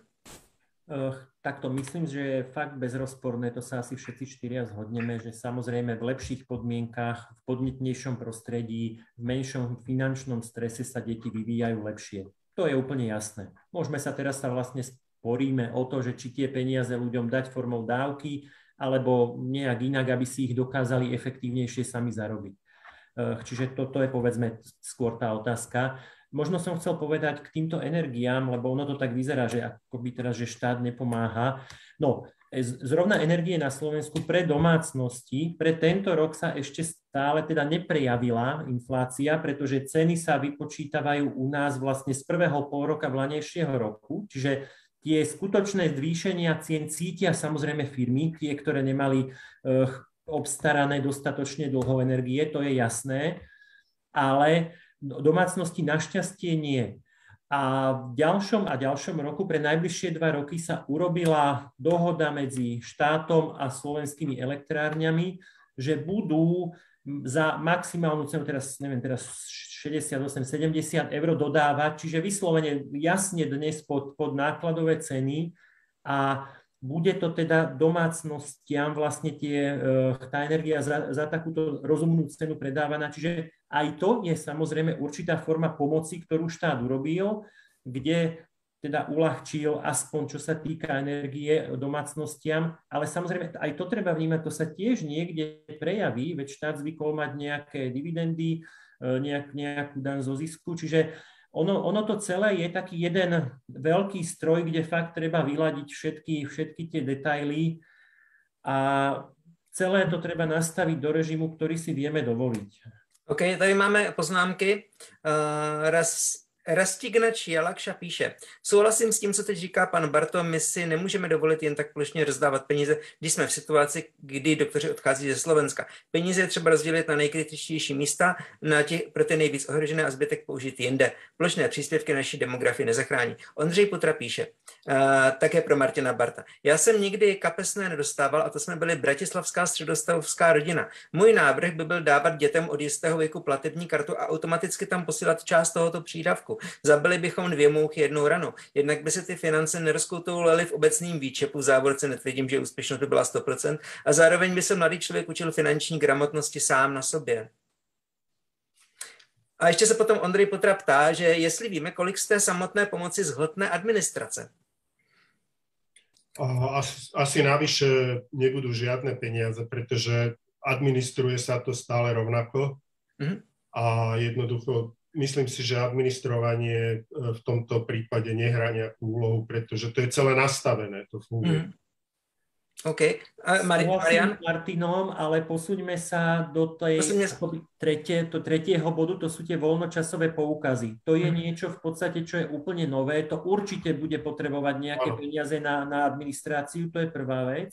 S2: Uh, takto myslím, že je fakt bezrozporné, to sa asi všetci štyria zhodneme, že samozrejme v lepších podmienkach, v podnetnejšom prostredí, v menšom finančnom strese sa deti vyvíjajú lepšie. To je úplne jasné. Môžeme sa teraz sa vlastne sporíme o to, že či tie peniaze ľuďom dať formou dávky, alebo nejak inak, aby si ich dokázali efektívnejšie sami zarobiť. Uh, čiže toto je povedzme skôr tá otázka. Možno som chcel povedať k týmto energiám, lebo ono to tak vyzerá, že akoby teraz, že štát nepomáha. No, zrovna energie na Slovensku pre domácnosti, pre tento rok sa ešte stále teda neprejavila inflácia, pretože ceny sa vypočítavajú u nás vlastne z prvého pôroka vlanejšieho roku, čiže tie skutočné zvýšenia cien cítia samozrejme firmy, tie, ktoré nemali uh, obstarané dostatočne dlho energie, to je jasné, ale domácnosti našťastie nie. A v ďalšom a ďalšom roku, pre najbližšie dva roky sa urobila dohoda medzi štátom a slovenskými elektrárňami, že budú za maximálnu cenu, teraz neviem, teraz šesťdesiatosem sedemdesiat eur dodávať, čiže vyslovene jasne dnes pod, pod nákladové ceny a bude to teda domácnostiam vlastne tie, tá energia za, za takúto rozumnú cenu predávaná. Čiže aj to je samozrejme určitá forma pomoci, ktorú štát urobil, kde teda uľahčil aspoň čo sa týka energie domácnostiam, ale samozrejme aj to treba vnímať, to sa tiež niekde prejaví, veď štát zvykol mať nejaké dividendy, nejak, nejakú daň zo zisku, čiže Ono, ono to celé je taký jeden veľký stroj, kde fakt treba vyladiť všetky, všetky tie detaily a celé to treba nastaviť do režimu, ktorý si vieme dovoliť.
S1: OK, tady máme poznámky. Uh, raz Rastignač Jalakša píše, souhlasím s tím, co teď říká pan Barto, my si nemůžeme dovolit jen tak plošně rozdávat peníze, když jsme v situaci, kdy doktoři odchází ze Slovenska. Peníze je třeba rozdělit na nejkritičtější místa, na těch, pro ty nejvíc ohrožené a zbytek použít jinde. Plošné příspěvky naší demografii nezachrání. Ondřej Putra píše, uh, také pro Martina Barta. Já jsem nikdy kapesné nedostával a to jsme byli bratislavská středostavská rodina. Můj návrh by byl dávat dětem od jistého věku platební kartu a automaticky tam posílat část tohoto přídavku. Zabili bychom dvě mouchy jednou ranou. Jednak by se ty finance nerozkoutouvaly v obecným výčepu, v závorce netvrdím, že úspěšnost by byla sto procent, a zároveň by se mladý člověk učil finanční gramotnosti sám na sobě. A ještě se potom Ondrej Potra ptá, že jestli víme, kolik z té samotné pomoci zhltne administrace.
S3: Asi, asi navyše nebudú žiadne peniaze, pretože administruje sa to stále rovnako. Mm-hmm. A jednoducho, myslím si, že administrovanie v tomto prípade nehrá nejakú úlohu, pretože to je celé nastavené, to funguje. Mm-hmm.
S1: OK. A Mari- Marian?
S2: Martinom, ale posúďme sa do tej tretie, to tretieho bodu, to sú tie voľnočasové poukazy. To je hmm. niečo v podstate, čo je úplne nové. To určite bude potrebovať nejaké ano. peniaze na, na administráciu, to je prvá vec.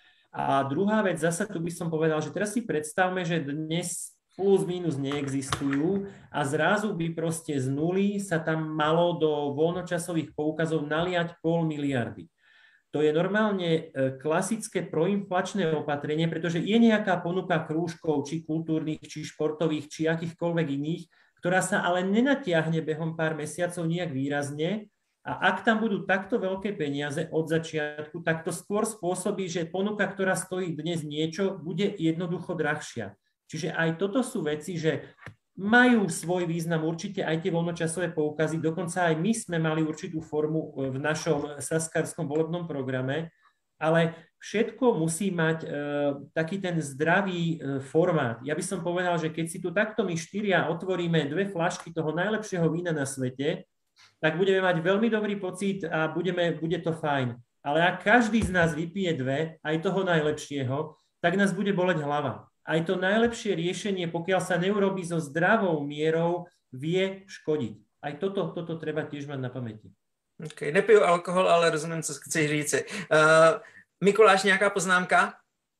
S2: A druhá vec, zasa tu by som povedal, že teraz si predstavme, že dnes plus minus neexistujú a zrazu by proste z nuly sa tam malo do voľnočasových poukazov naliať pol miliardy. To je normálne klasické proinflačné opatrenie, pretože je nejaká ponuka krúžkov, či kultúrnych, či športových, či akýchkoľvek iných, ktorá sa ale nenatiahne behom pár mesiacov nejak výrazne. A ak tam budú takto veľké peniaze od začiatku, tak to skôr spôsobí, že ponuka, ktorá stojí dnes niečo, bude jednoducho drahšia. Čiže aj toto sú veci, že majú svoj význam určite aj tie voľnočasové poukazy. Dokonca aj my sme mali určitú formu v našom saskarskom volebnom programe, ale všetko musí mať e, taký ten zdravý e, formát. Ja by som povedal, že keď si tu takto my štyria otvoríme dve fľašky toho najlepšieho vína na svete, tak budeme mať veľmi dobrý pocit a budeme, bude to fajn. Ale ak každý z nás vypije dve, aj toho najlepšieho, tak nás bude boleť hlava. Aj to najlepšie riešenie, pokiaľ sa neurobí so zdravou mierou, vie škodiť. Aj toto, toto treba tiež mať na pamäti.
S1: Okay, nepiju alkohol, ale rozumím, co chceš říci. Uh, Mikuláš, nějaká poznámka?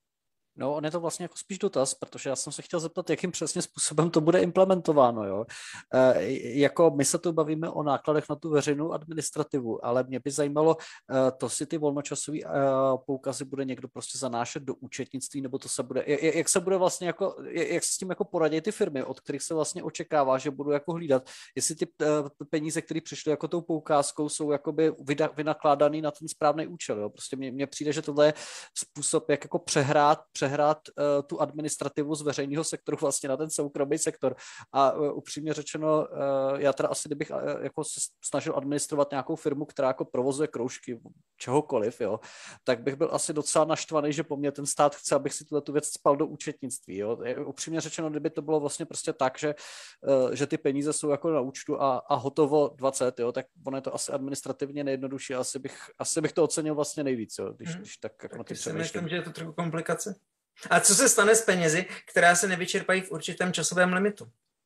S5: No, on je to vlastně jako spíš dotaz, protože já jsem se chtěl zeptat, jakým přesně způsobem to bude implementováno. Jo? E, jako my se tu bavíme o nákladech na tu veřejnou administrativu, ale mě by zajímalo, e, to si ty volnočasové e, poukazy bude někdo prostě zanášet do účetnictví, nebo to se bude, jak, jak se bude vlastně jako, jak se s tím jako poradí ty firmy, od kterých se vlastně očekává, že budou jako hlídat, jestli ty e, peníze, které přišly jako tou poukázkou, jsou jakoby vynakládaný na ten správný účel. Jo? Prostě mně přijde, že tohle je způsob, jak jako přehrát přehrát uh, tu administrativu z veřejného sektoru vlastně na ten soukromý sektor. A uh, upřímně řečeno, uh, já teda asi, kdybych uh, jako se snažil administrovat nějakou firmu, která jako provozuje kroužky, čehokoliv, jo, tak bych byl asi docela naštvaný, že po mně ten stát chce, abych si tuhle tu věc spal do účetnictví. Jo. Upřímně řečeno, kdyby to bylo vlastně prostě tak, že, uh, že ty peníze jsou jako na účtu a, a hotovo dvacet, jo, tak ono je to asi administrativně nejjednodušší. Asi bych, asi bych to ocenil vlastně nejvíc, jo, když, hmm. když tak jako na ty
S1: přemýšlím, že je to trochu komplikace. A co se stane s penězi, která se nevyčerpají v určitém časovém limitu?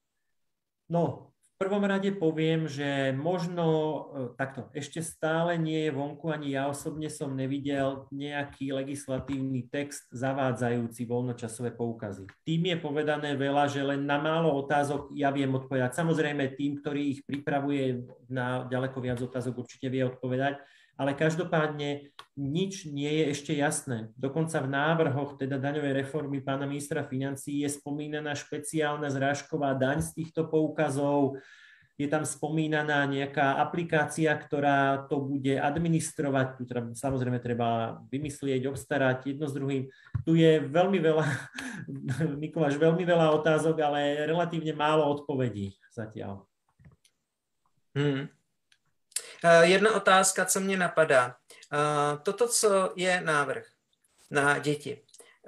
S2: No, v prvom rade poviem, že možno takto, ešte stále nie je vonku, ani ja osobne som nevidel nejaký legislatívny text zavádzajúci voľnočasové poukazy. Tým je povedané veľa, že len na málo otázok ja viem odpovedať. Samozrejme tým, ktorý ich pripravuje na ďaleko viac otázok, určite vie odpovedať. Ale každopádne nič nie je ešte jasné. Dokonca v návrhoch teda daňovej reformy pána ministra financií je spomínaná špeciálna zrážková daň z týchto poukazov. Je tam spomínaná nejaká aplikácia, ktorá to bude administrovať. Tu teda, samozrejme treba vymyslieť, obstarať jedno s druhým. Tu je veľmi veľa, Mikuláš, veľmi veľa otázok, ale relatívne málo odpovedí zatiaľ.
S1: Hmm. Jedna otázka, co mě napadá. Toto, co je návrh na děti.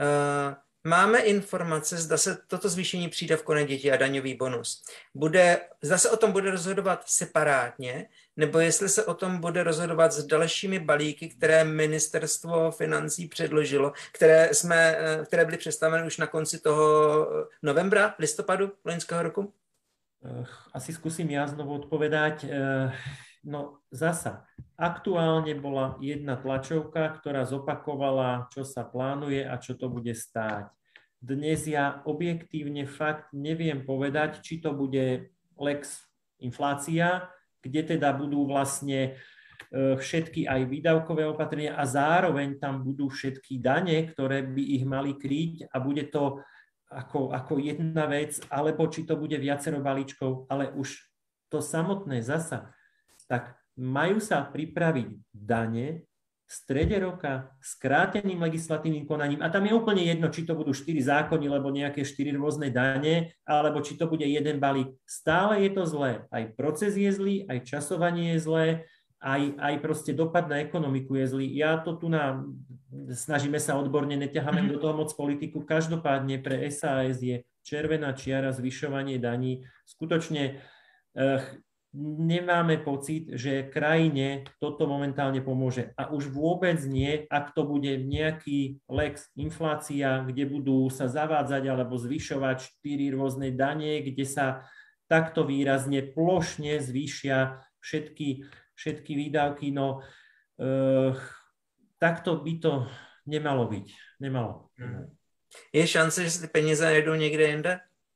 S1: Máme informace, zda se toto zvýšení přídavku na děti a daňový bonus. Bude, zda se o tom bude rozhodovat separátně, nebo jestli se o tom bude rozhodovat s dalšími balíky, které ministerstvo financí předložilo, které, jsme, které byly představeny už na konci toho novembra, listopadu loňského roku?
S2: Asi skúsim ja znovu odpovedať. No zasa, aktuálne bola jedna tlačovka, ktorá zopakovala, čo sa plánuje a čo to bude stáť. Dnes ja objektívne fakt neviem povedať, či to bude lex inflácia, kde teda budú vlastne všetky aj výdavkové opatrenia a zároveň tam budú všetky dane, ktoré by ich mali kryť a bude to ako, ako jedna vec, alebo či to bude viacero balíčkov, ale už to samotné zasa, tak majú sa pripraviť dane v strede roka s kráteným legislatívnym konaním a tam je úplne jedno, či to budú štyri zákony, lebo nejaké štyri rôzne dane, alebo či to bude jeden balík. Stále je to zlé. Aj proces je zlý, aj časovanie je zlé, aj, aj proste dopad na ekonomiku je zlý. Ja to tu na, snažíme sa odborne, neťaháme do toho moc politiku. Každopádne pre es a es je červená čiara zvyšovanie daní. Skutočne eh, nemáme pocit, že krajine toto momentálne pomôže. A už vôbec nie, ak to bude nejaký lex inflácia, kde budú sa zavádzať alebo zvyšovať štyri rôzne dane, kde sa takto výrazne plošne zvýšia všetky, všetky výdavky. No, e, takto by to nemalo byť. Nemalo.
S1: Je šance, že ty peníze najdou někde jinde?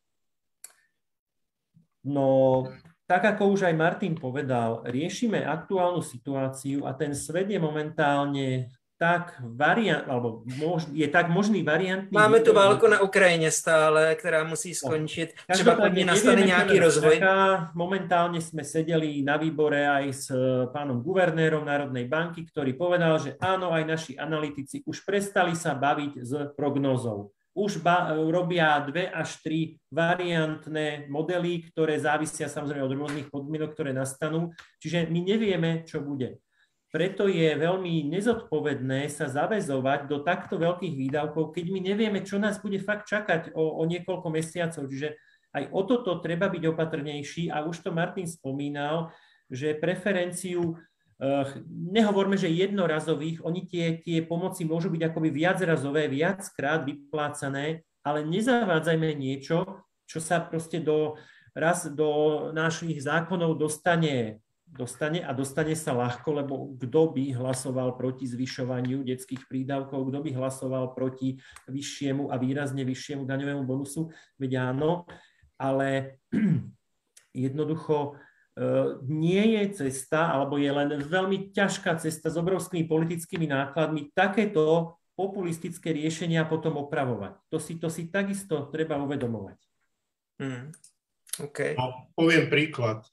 S2: No, tak ako už aj Martin povedal, riešime aktuálnu situáciu a ten svet je momentálne tak variant, alebo mož, je tak možný variantný.
S1: Máme tu válku na Ukrajině stále, která musí skončit.
S2: No,
S1: třeba klidně nastane nějaký rozvoj.
S2: Taká, momentálne sme sedeli na výbore aj s pánom guvernérom Národnej banky, ktorý povedal, že áno, aj naši analytici už prestali sa baviť s prognózou. Už ba- robia dve až tri variantné modely, ktoré závisia samozrejme od rôznych podmienok, ktoré nastanú. Čiže my nevieme, čo bude. Preto je veľmi nezodpovedné sa zaväzovať do takto veľkých výdavkov, keď my nevieme, čo nás bude fakt čakať o, o niekoľko mesiacov. Čiže aj o toto treba byť opatrnejší a už to Martin spomínal, že preferenciu nehovorme, že jednorazových, oni tie, tie pomoci môžu byť akoby viacrazové, viackrát vyplácané, ale nezavádzajme niečo, čo sa proste do, raz do našich zákonov dostane, dostane a dostane sa ľahko, lebo kto by hlasoval proti zvyšovaniu detských prídavkov, kto by hlasoval proti vyššiemu a výrazne vyššiemu daňovému bonusu, veď áno, ale jednoducho nie je cesta, alebo je len veľmi ťažká cesta s obrovskými politickými nákladmi takéto populistické riešenia potom opravovať. To si, to si takisto treba uvedomovať.
S1: Hmm. Okay.
S3: No, poviem príklad.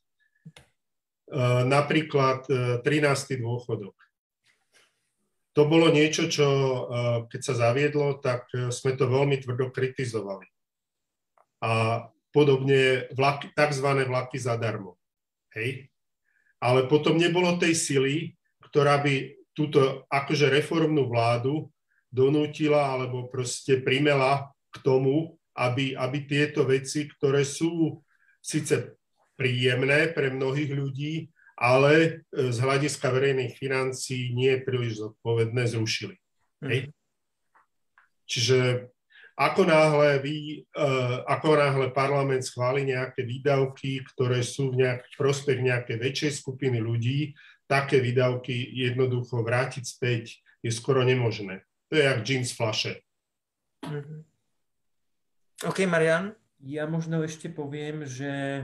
S3: Uh, napríklad uh, trinásty dôchodok. To bolo niečo, čo uh, keď sa zaviedlo, tak uh, sme to veľmi tvrdo kritizovali. A podobne vlaky, takzvané vlaky zadarmo. Hej. Ale potom nebolo tej sily, ktorá by túto akože reformnú vládu donútila alebo proste primela k tomu, aby, aby tieto veci, ktoré sú síce príjemné pre mnohých ľudí, ale z hľadiska verejných financií nie je príliš zodpovedné, zrušili. Hej. Čiže Ako náhle, vy, uh, ako náhle parlament schváli nejaké výdavky, ktoré sú v nejak, prospech nejakej väčšej skupiny ľudí, také výdavky jednoducho vrátiť späť je skoro nemožné. To je jak džín z fľaše.
S1: Mm-hmm. OK, Marian?
S2: Ja možno ešte poviem, že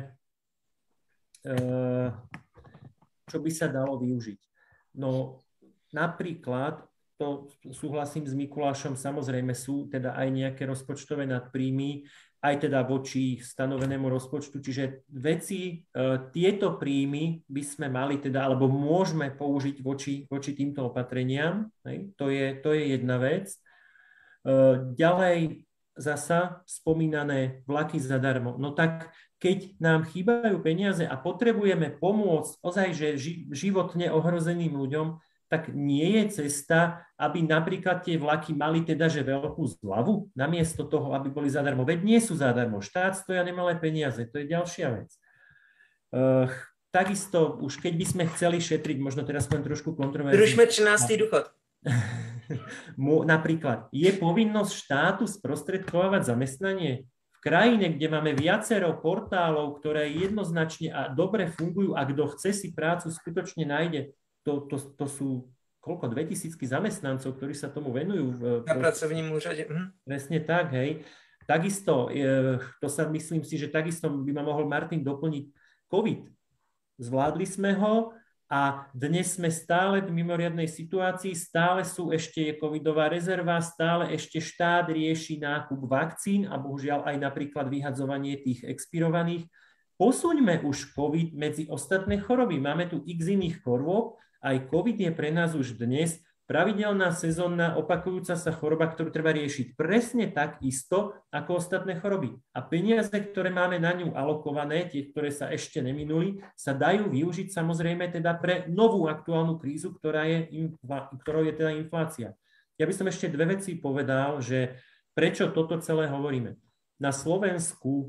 S2: uh, čo by sa dalo využiť. No napríklad to súhlasím s Mikulášom, samozrejme sú teda aj nejaké rozpočtové nadpríjmy, aj teda voči stanovenému rozpočtu, čiže veci, e, tieto príjmy by sme mali teda, alebo môžeme použiť voči, voči týmto opatreniam, hej? To je, to je jedna vec. E, ďalej zasa spomínané vlaky zadarmo. No tak keď nám chýbajú peniaze a potrebujeme pomôcť ozaj, že ži, životne ohrozeným ľuďom, tak nie je cesta, aby napríklad tie vlaky mali teda že veľkú zľavu, namiesto toho, aby boli zadarmo. Veď nie sú zadarmo. Štát stoja nemalé peniaze, to je ďalšia vec. Uh, takisto, už keď by sme chceli šetriť, možno teraz poviem trošku kontroverzne.
S1: Zrušme trinásty dôchod.
S2: Napríklad, je povinnosť štátu sprostredkovávať zamestnanie v krajine, kde máme viacero portálov, ktoré jednoznačne a dobre fungujú a kto chce si prácu skutočne nájde. To, to, to sú koľko, dvetisícky zamestnancov, ktorí sa tomu venujú. V,
S1: na pracovním úřade. Hm.
S2: Presne tak, hej. Takisto, to sa myslím si, že takisto by ma mohol Martin doplniť COVID. Zvládli sme ho a dnes sme stále v mimoriadnej situácii, stále sú ešte covidová rezerva, stále ešte štát rieši nákup vakcín a bohužiaľ aj napríklad vyhadzovanie tých expirovaných. Posuňme už COVID medzi ostatné choroby. Máme tu x iných chorôb, aj COVID je pre nás už dnes pravidelná sezónna opakujúca sa choroba, ktorú treba riešiť presne tak isto ako ostatné choroby. A peniaze, ktoré máme na ňu alokované, tie, ktoré sa ešte neminuli, sa dajú využiť samozrejme teda pre novú aktuálnu krízu, ktorá je, ktorou je teda inflácia. Ja by som ešte dve veci povedal, že prečo toto celé hovoríme. Na Slovensku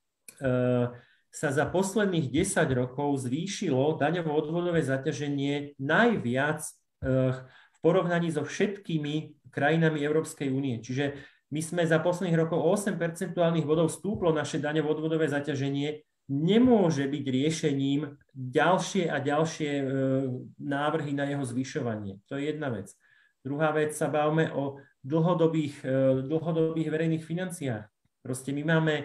S2: e, sa za posledných desať rokov zvýšilo daňovo-odvodové zaťaženie najviac e, v porovnaní so všetkými krajinami Európskej únie. Čiže my sme za posledných rokov o osem percentuálnych bodov stúplo naše daňovo-odvodové zaťaženie. Nemôže byť riešením ďalšie a ďalšie e, návrhy na jeho zvyšovanie. To je jedna vec. Druhá vec, sa bavme o dlhodobých, e, dlhodobých verejných financiách. Proste my máme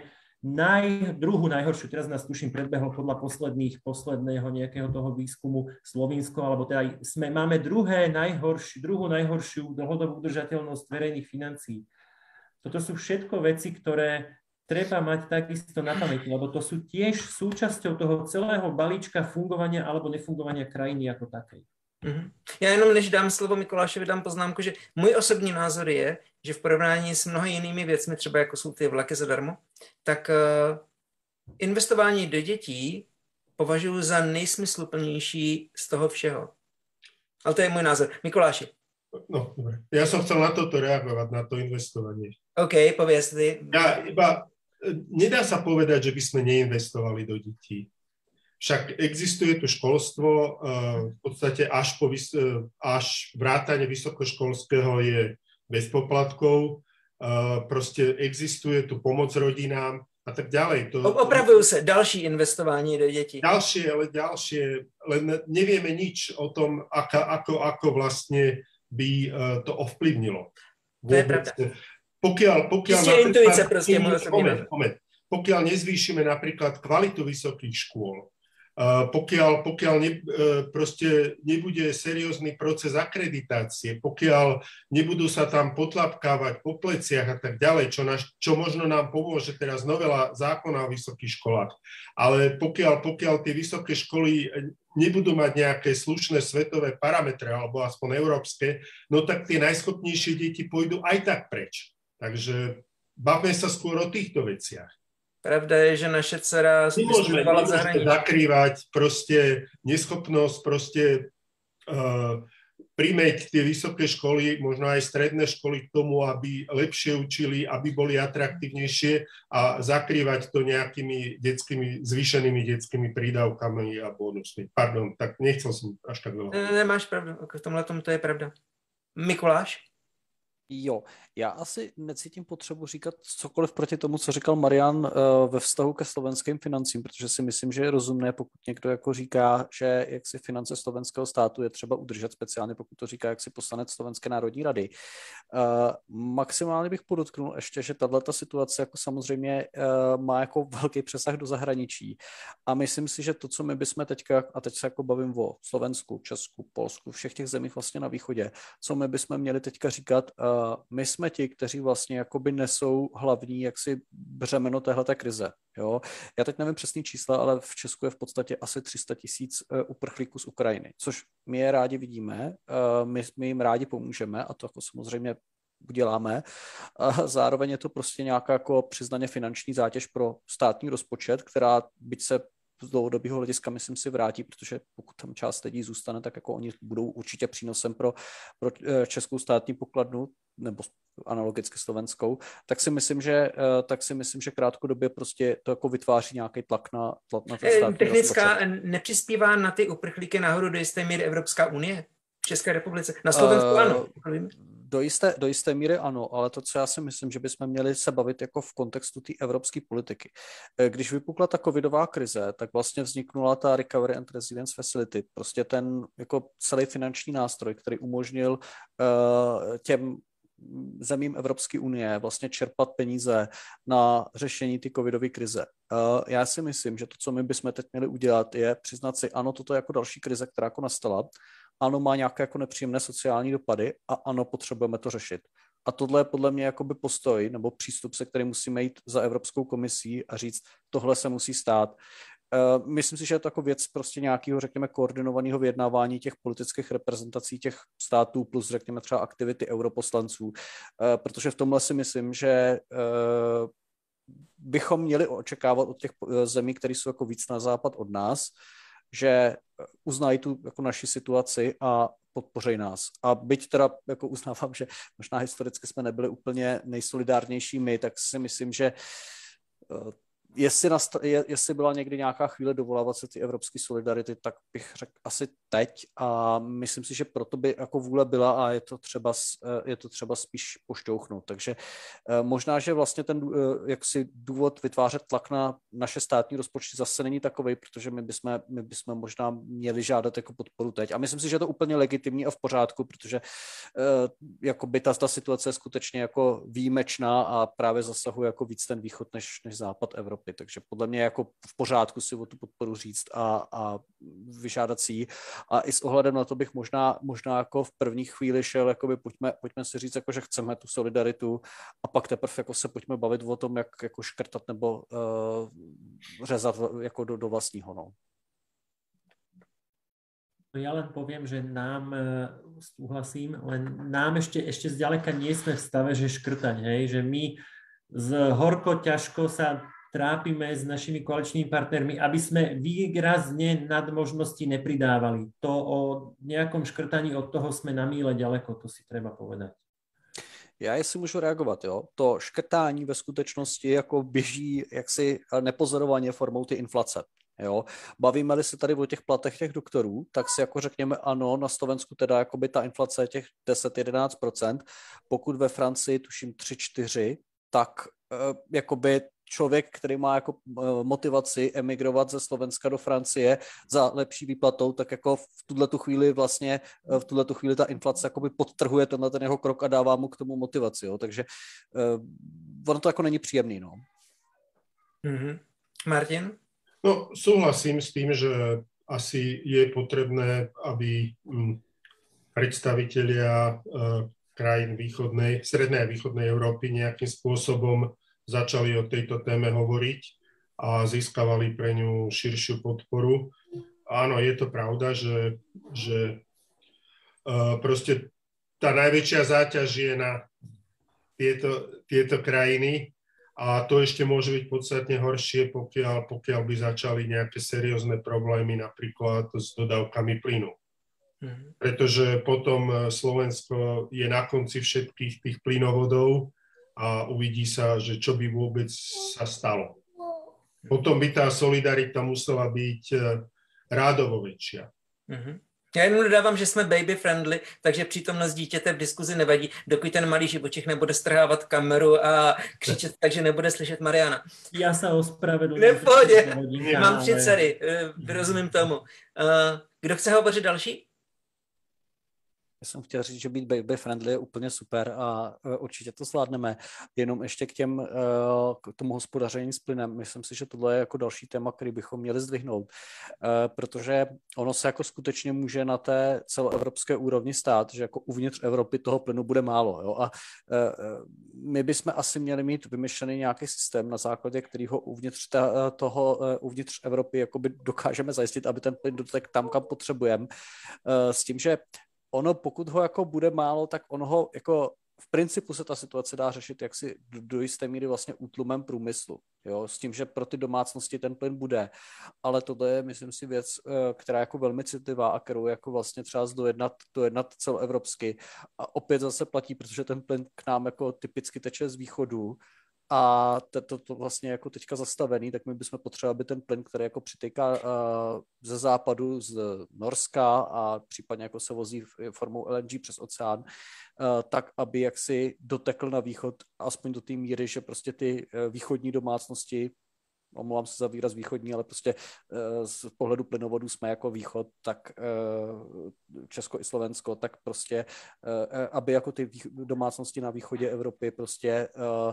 S2: naj, druhú najhoršiu, teraz nás tuším predbehol podľa posledných, posledného nejakého toho výskumu Slovinsko, alebo teda sme, máme druhé najhoršiu, druhú najhoršiu dlhodobú udržateľnosť verejných financií. Toto sú všetko veci, ktoré treba mať takisto na pamäti, lebo to sú tiež súčasťou toho celého balíčka fungovania alebo nefungovania krajiny ako takej.
S1: Mm-hmm. Já jenom než dám slovo Mikulášovi, dám poznámku, že můj osobní názor je, že v porovnání s mnoha jinými věcmi, třeba jako jsou ty vlaky zadarmo, tak uh, investování do dětí považuji za nejsmysluplnější z toho všeho. Ale to je můj názor. Mikuláši.
S3: No, dobre. Ja som chcel na toto reagovať, na to investovanie.
S1: OK, povedz ty.
S3: Ja iba, nedá sa povedať, že by sme neinvestovali do detí. Však existuje tu školstvo, v podstate až, po, až vrátane vysokoškolského je bez poplatkov, proste existuje tu pomoc rodinám a tak ďalej. To,
S1: Opravujú sa další investovanie do detí.
S3: Ďalšie, ale ďalšie, len nevieme nič o tom, ako, ako, ako vlastne by to ovplyvnilo.
S1: To je pravda.
S3: Pokiaľ, pokiaľ,
S1: intuice proste,
S3: moment, moment, pokiaľ nezvýšime napríklad kvalitu vysokých škôl, Uh, pokiaľ, pokiaľ ne, uh, proste nebude seriózny proces akreditácie, pokiaľ nebudú sa tam potlapkávať po pleciach a tak ďalej, čo, naš, čo možno nám pomôže teraz novela zákona o vysokých školách, ale pokiaľ, pokiaľ tie vysoké školy nebudú mať nejaké slušné svetové parametre, alebo aspoň európske, no tak tie najschopnejšie deti pôjdu aj tak preč. Takže bavme sa skôr o týchto veciach.
S1: Pravda je, že naše dcera
S3: studovala v zahraničí. Zakrývať proste neschopnosť, proste uh, primeť tie vysoké školy, možno aj stredné školy k tomu, aby lepšie učili, aby boli atraktívnejšie a zakrývať to nejakými detskými, zvýšenými detskými prídavkami a bonusmi. Pardon, tak nechcel som až tak veľa.
S1: Nemáš pravdu, v tomhle tom to je pravda. Mikuláš?
S5: Jo, já asi necítím potřebu říkat cokoliv proti tomu, co říkal Marian ve vztahu ke slovenským financím, protože si myslím, že je rozumné, pokud někdo jako říká, že jak si finance slovenského státu je třeba udržet, speciálně pokud to říká jak si poslanec Slovenské národní rady. Maximálně bych podotknul ještě, že tato situace jako samozřejmě má jako velký přesah do zahraničí a myslím si, že to, co my bychom teďka, a teď se jako bavím o Slovensku, Česku, Polsku, všech těch zemích vlastně na východě, co my bychom měli teďka říkat, my jsme ti, kteří vlastně jakoby nesou hlavní jaksi břemeno téhleté krize. Jo? Já teď nevím přesný čísla, ale v Česku je v podstatě asi tři sta tisíc uprchlíků z Ukrajiny, což my je rádi vidíme, my, my jim rádi pomůžeme a to jako samozřejmě uděláme. A zároveň je to prostě nějaká jako přiznaně finanční zátěž pro státní rozpočet, která byť se z dlouhodobého hlediska myslím si vrátí, protože pokud tam část lidí zůstane, tak jako oni budou určitě přínosem pro, pro českou státní pokladnu nebo analogicky slovenskou, tak si myslím, že tak si myslím, že krátkodobě prostě to jako vytváří nějaký tlak na, tlak na ten státní
S1: Technická
S5: rozpočet.
S1: Nepřispívá na ty uprchlíky náhodou do jisté míry Evropská unie v České republice? Na Slovensku uh, ano.
S5: Do jisté, do jisté míry ano, ale to, co já si myslím, že bychom měli se bavit jako v kontextu té evropské politiky. Když vypukla ta covidová krize, tak vlastně vzniknula ta Recovery and Resilience Facility, prostě ten jako celý finanční nástroj, který umožnil uh, těm zemím Evropské unie vlastně čerpat peníze na řešení ty covidové krize. Uh, já si myslím, že to, co my bychom teď měli udělat, je přiznat si, ano, toto je jako další krize, která jako nastala, ano, má nějaké jako nepříjemné sociální dopady a ano, potřebujeme to řešit. A tohle je podle mě jakoby postoj nebo přístup, se kterým musíme jít za Evropskou komisí a říct, tohle se musí stát. Myslím si, že je to jako věc prostě nějakého, řekněme, koordinovaného vyjednávání těch politických reprezentací těch států plus, řekněme, třeba aktivity europoslanců, protože v tomhle si myslím, že bychom měli očekávat od těch zemí, které jsou jako víc na západ od nás, že uznají tu jako naši situaci a podpoří nás. A byť teda jako uznávám, že možná historicky jsme nebyli úplně nejsolidárnější my, tak si myslím, že Jestli, nast- jestli byla někdy nějaká chvíle dovolávat se ty evropské solidarity, tak bych řekl asi teď a myslím si, že proto by jako vůle byla a je to třeba, je to třeba spíš pošťouchnout. Takže možná, že vlastně ten jaksi důvod vytvářet tlak na naše státní rozpočty zase není takovej, protože my bychom, my bychom možná měli žádat jako podporu teď. A myslím si, že je to úplně legitimní a v pořádku, protože jakoby ta, ta situace je skutečně jako výjimečná a právě zasahuje jako víc ten východ než, než západ Evropy. Takže podle mě jako v pořádku si o tu podporu říct a, a vyžádat si ji. A i s ohledem na to bych možná, možná jako v první chvíli šel, jakoby pojďme, pojďme si říct, jako, že chceme tu solidaritu a pak teprve jako se pojďme bavit o tom, jak jako škrtat nebo uh, řezat jako do, do vlastního. No.
S2: Ja len poviem, že nám, súhlasím, len nám ešte, ešte zďaleka nie sme v stave, že škrtať, hej, že my z horko ťažko sa trápime s našimi koaličnými partnermi, aby sme výrazne nad možnosti nepridávali. To o nejakom škrtaní od toho sme na míle ďaleko, to si treba povedať.
S5: Já jestli můžu reagovat, jo. To škrtání ve skutečnosti jako běží jaksi nepozorovaně formou ty inflace. Jo. Bavíme-li se tady o těch platech těch doktorů, tak si jako řekněme ano, na Slovensku teda jakoby ta inflace je těch deset až jedenáct procent, pokud ve Francii tuším tři čtyři, tak uh, jakoby člověk, který má jako motivaci emigrovat ze Slovenska do Francie za lepší výplatou, tak jako v tuhletu chvíli vlastně, v tuhletu chvíli ta inflace jakoby podtrhuje tenhle ten jeho krok a dává mu k tomu motivaci, jo. Takže uh, ono to jako není příjemný, no.
S1: Mm-hmm. Martin?
S3: No, súhlasím s tým, že asi je potrebné, aby predstavitelia uh, krajín východnej, strednej a východnej Európy nejakým spôsobom začali o tejto téme hovoriť a získavali pre ňu širšiu podporu. Áno, je to pravda, že, že uh, proste tá najväčšia záťaž je na tieto, tieto krajiny a to ešte môže byť podstatne horšie, pokiaľ, pokiaľ by začali nejaké seriózne problémy napríklad s dodávkami plynu. Mm. Pretože potom Slovensko je na konci všetkých tých plynovodov a uvidí sa, že čo by vôbec sa stalo. Potom by tá solidarita musela byť rádovo väčšia.
S1: Mm-hmm. Já jenom dodávám, že jsme baby friendly, takže přítomnost dítěte v diskuzi nevadí, dokud ten malý živočich nebude strhávat kameru a křičet, takže nebude slyšet Mariana.
S2: Já se ospravedlňuji.
S1: Nepohodě, mám tři dcery, rozumím tomu. Kdo chce hovořit další?
S5: Já jsem chtěl říct, že být baby friendly je úplně super a určitě to zvládneme. Jenom ještě k těm, k tomu hospodaření s plynem. Myslím si, že tohle je jako další téma, který bychom měli zdvihnout, protože ono se jako skutečně může na té celoevropské úrovni stát, že jako uvnitř Evropy toho plynu bude málo. Jo? A my bychom asi měli mít vymyšlený nějaký systém, na základě kterého uvnitř toho, uvnitř Evropy jakoby dokážeme zajistit, aby ten plyn dotek tam, kam potřebujeme. S tím, že ono, pokud ho jako bude málo, tak ono ho jako v principu se ta situace dá řešit jaksi do, do jisté míry vlastně útlumem průmyslu, jo, s tím, že pro ty domácnosti ten plyn bude, ale tohle je, myslím si, věc, která je jako velmi citlivá a kterou jako vlastně třeba dojednat, dojednat celoevropsky a opět zase platí, protože ten plyn k nám jako typicky teče z východu a to, to, to vlastně jako teďka zastavený, tak my bychom potřebovali, aby ten plyn, který jako přitéká uh, ze západu, z Norska a případně jako se vozí formou L N G přes oceán, uh, tak aby jaksi dotekl na východ, aspoň do té míry, že prostě ty uh, východní domácnosti, omlouvám se za výraz východní, ale prostě uh, z pohledu plynovodů jsme jako východ, tak uh, Česko i Slovensko, tak prostě, uh, aby jako ty domácnosti na východě Evropy prostě uh,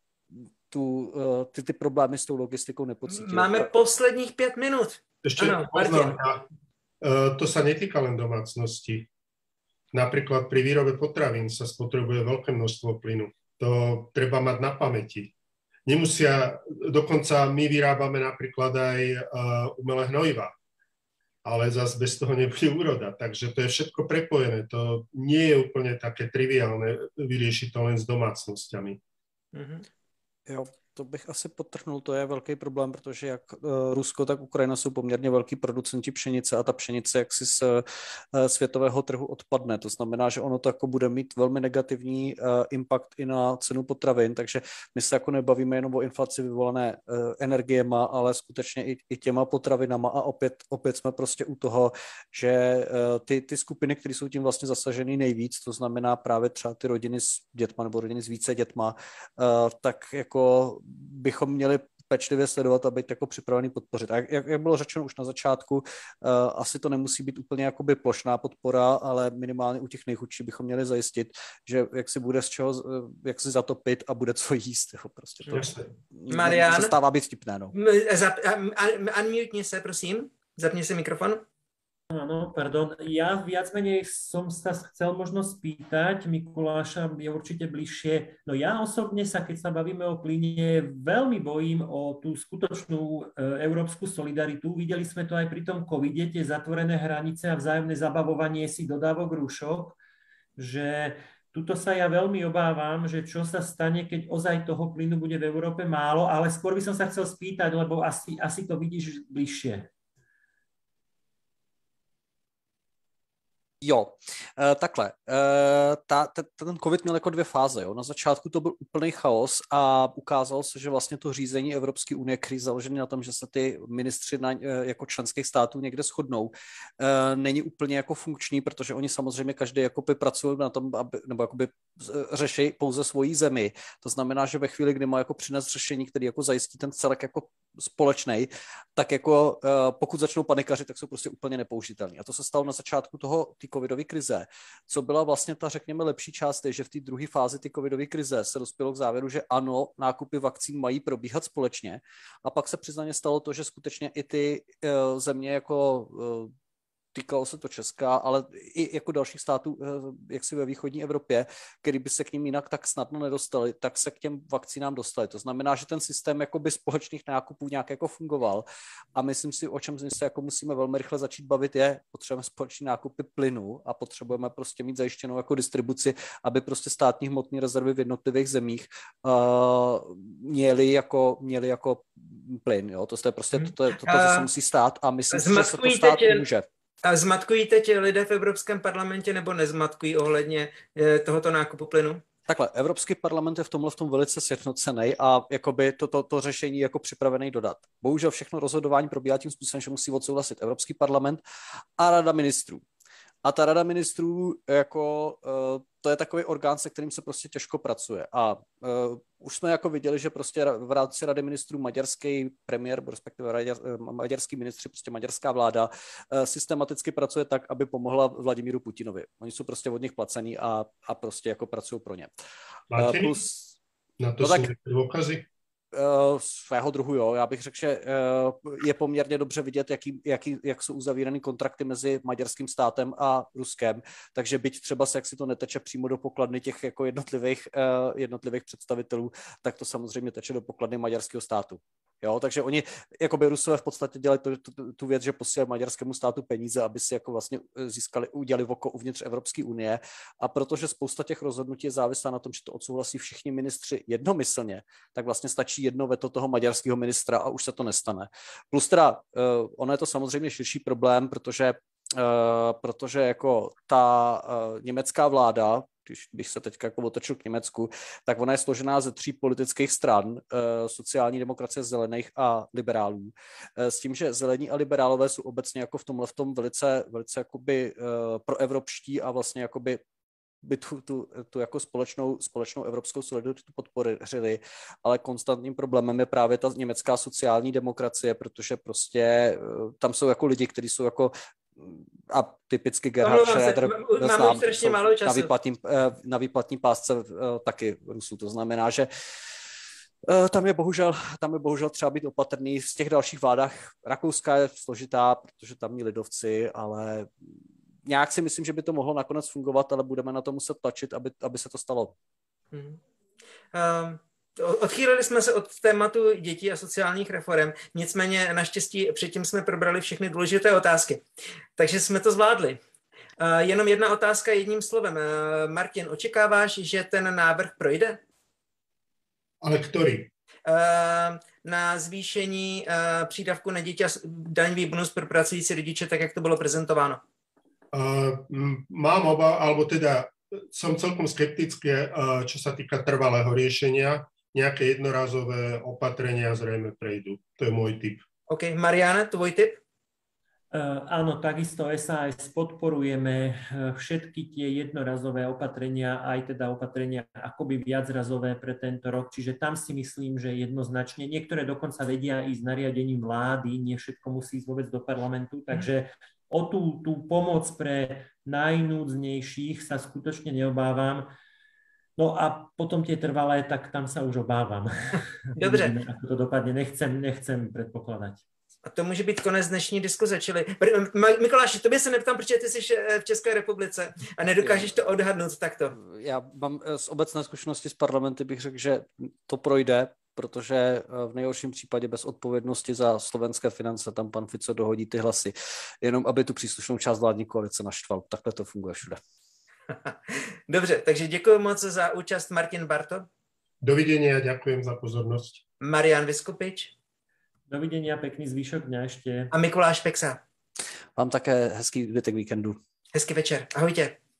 S5: Tu, ty, ty problémy s tou logistikou nepocítili.
S1: Máme posledních pět minut.
S3: Ešte ano, poznámka. To sa netýka len domácnosti. Napríklad pri výrobe potravín sa spotrebuje veľké množstvo plynu. To treba mať na pamäti. nemusia, dokonca my vyrábame napríklad aj umelé hnojiva, ale zase bez toho nebude úroda. Takže to je všetko prepojené. To nie je úplne také triviálne vyriešiť to len s domácnosťami.
S5: Mm-hmm. Jo, to bych asi podtrhnul, to je velký problém, protože jak Rusko, tak Ukrajina jsou poměrně velký producenti pšenice a ta pšenice jaksi z světového trhu odpadne. To znamená, že ono to jako bude mít velmi negativní impact i na cenu potravin, takže my se jako nebavíme jenom o inflaci vyvolané energiema, ale skutečně i, i těma potravinama a opět, opět jsme prostě u toho, že ty, ty skupiny, které jsou tím vlastně zasažený nejvíc, to znamená právě třeba ty rodiny s dětma nebo rodiny s více dětma, tak jako bychom měli pečlivě sledovat a být jako připravený podpořit. A jak, jak bylo řečeno už na začátku, uh, asi to nemusí být úplně jakoby plošná podpora, ale minimálně u těch nejchudších bychom měli zajistit, že jak si bude z čeho, jak si zatopit a bude co jíst. Jo, prostě to
S1: Marian,
S5: se stává být vtipné. No.
S1: Unmute se, prosím. Zapni si mikrofon.
S2: Áno, pardon. Ja viac menej som sa chcel možno spýtať, Mikuláša je určite bližšie. No ja osobne sa, keď sa bavíme o plyne, veľmi bojím o tú skutočnú e, európsku solidaritu. Videli sme to aj pri tom covide, tie zatvorené hranice a vzájomné zabavovanie si dodávok rúšok, že tuto sa ja veľmi obávam, že čo sa stane, keď ozaj toho plynu bude v Európe málo, ale skôr by som sa chcel spýtať, lebo asi, asi to vidíš bližšie.
S5: Jo, e, takhle. E, ta, ta, ten covid měl jako dvě fáze. Jo. Na začátku to byl úplný chaos a ukázalo se, že vlastně to řízení Evropské unie, který založený na tom, že se ty ministři na, jako členských států někde shodnou, e, není úplně jako funkční, protože oni samozřejmě každý jakoby pracují na tom, aby, nebo jakoby řeší pouze svoji zemi. To znamená, že ve chvíli, kdy má jako přinést řešení, který jako zajistí ten celek jako společnej, tak jako pokud začnou panikaři, tak jsou prostě úplně nepoužitelní. A to se stalo na začátku toho té covidové krize. Co byla vlastně ta, řekněme, lepší část, je, že v té druhé fázi té covidové krize se dospělo k závěru, že ano, nákupy vakcín mají probíhat společně. A pak se přiznaně stalo to, že skutečně i ty uh, země jako uh, týkalo se to Česka, ale i jako dalších států, jak si ve východní Evropě, který by se k ním jinak tak snadno nedostali, tak se k těm vakcínám dostali. To znamená, že ten systém jakoby společných nákupů nějak jako fungoval. A myslím si, o čem se jako musíme velmi rychle začít bavit, je, potřebujeme společné nákupy plynu a potřebujeme prostě mít zajištěnou jako distribuci, aby prostě státní hmotné rezervy v jednotlivých zemích uh, měly jako, měly jako plyn. Jo? To je prostě to, to, to, to, to se musí stát a myslím si, že se to stát může.
S1: A zmatkují teď lidé v Evropském parlamentě nebo nezmatkují ohledně tohoto nákupu plynu?
S5: Takhle, Evropský parlament je v tomhle v tom velice sjednocený a jakoby to, to, to řešení jako připravený dodat. Bohužel všechno rozhodování probíhá tím způsobem, že musí odsouhlasit Evropský parlament a Rada ministrů. A ta Rada ministrů, jako, uh, to je takový orgán, se kterým se prostě těžko pracuje. A uh, už jsme jako viděli, že prostě v rámci Rady ministrů maďarský premiér, respektive maďar, maďarský ministři, prostě maďarská vláda, uh, systematicky pracuje tak, aby pomohla Vladimíru Putinovi. Oni jsou prostě od nich placení a, a prostě jako pracují pro ně.
S3: Máte uh, plus, na to no jsou důkazy?
S5: Uh, svého druhu, jo. Já bych řekl, že uh, je poměrně dobře vidět, jaký, jaký, jak jsou uzavírané kontrakty mezi maďarským státem a Ruskem, takže byť třeba se, jak si to neteče přímo do pokladny těch jako jednotlivých, uh, jednotlivých představitelů, tak to samozřejmě teče do pokladny maďarského státu. Jo, takže oni, jakoby Rusové v podstatě dělají tu, tu, tu věc, že posílají maďarskému státu peníze, aby si jako vlastně získali, udělali oko uvnitř Evropské unie a protože spousta těch rozhodnutí je závislá na tom, že to odsouhlasí všichni ministři jednomyslně, tak vlastně stačí jedno veto toho maďarského ministra a už se to nestane. Plus teda, uh, ono je to samozřejmě širší problém, protože Uh, protože jako ta uh, německá vláda, když bych se teď jako otočil k Německu, tak ona je složená ze tří politických stran, uh, sociální demokracie, zelených a liberálů. Uh, s tím, že zelení a liberálové jsou obecně jako v tomhle v tom velice, velice jakoby uh, proevropští a vlastně jakoby by tu, tu, tu jako společnou, společnou evropskou solidaritu podpořili, ale konstantním problémem je právě ta německá sociální demokracie, protože prostě uh, tam jsou jako lidi, kteří jsou jako a typicky Gerhard Schröder znám, na výplatní, na výplatní pásce taky Rusů. To znamená, že tam je bohužel, tam je bohužel třeba být opatrný. V těch dalších vládách Rakouska je složitá, protože tam ní lidovci, ale nějak si myslím, že by to mohlo nakonec fungovat, ale budeme na to muset tlačit, aby, aby se to stalo.
S1: Hmm. Um, Odchýlili jsme se od tématu dětí a sociálních reform, nicméně naštěstí předtím jsme probrali všechny důležité otázky. Takže jsme to zvládli. Jenom jedna otázka jedním slovem. Martin, očekáváš, že ten návrh projde?
S3: Ale ktorý?
S1: Na zvýšení přídavku na děti a daňový bonus pro pracující rodiče, tak jak to bylo prezentováno.
S3: Mám oba, alebo teda som celkom skeptický, čo sa týka trvalého riešenia. Nejaké jednorázové opatrenia zrejme prejdú. To je môj tip.
S1: OK. Mariana, tvoj tip?
S2: Uh, áno, takisto es a es podporujeme všetky tie jednorazové opatrenia, aj teda opatrenia akoby viacrazové pre tento rok, čiže tam si myslím, že jednoznačne, niektoré dokonca vedia ísť nariadením vlády, nie všetko musí ísť vôbec do parlamentu, takže o tú, tú pomoc pre najnúdznejších sa skutočne neobávam. No a potom tie trvalé, tak tam sa už obávam.
S1: Dobře.
S2: Ako to dopadne, nechcem, nechcem predpokladať.
S1: A to může být konec dnešní diskuze, čili Mikuláši, tobě se neptám, protože ty jsi v České republice a nedokážeš to odhadnout takto.
S5: Já mám z obecné zkušenosti z parlamenty bych řekl, že to projde, protože v nejhorším případě bez odpovědnosti za slovenské finance tam pan Fico dohodí ty hlasy, jenom aby tu příslušnou část vládní koalice naštval. Takhle to funguje všude.
S1: Dobře, takže děkuji moc za účast, Martin Barto.
S3: Dovidenia, ďakujem za pozornosť.
S1: Marian Vyskupič.
S2: Dovidenia, pekný zvýšok dňa ešte.
S1: A Mikuláš Peksa.
S5: Vám také hezký zbytek víkendu.
S1: Hezký večer. Ahojte.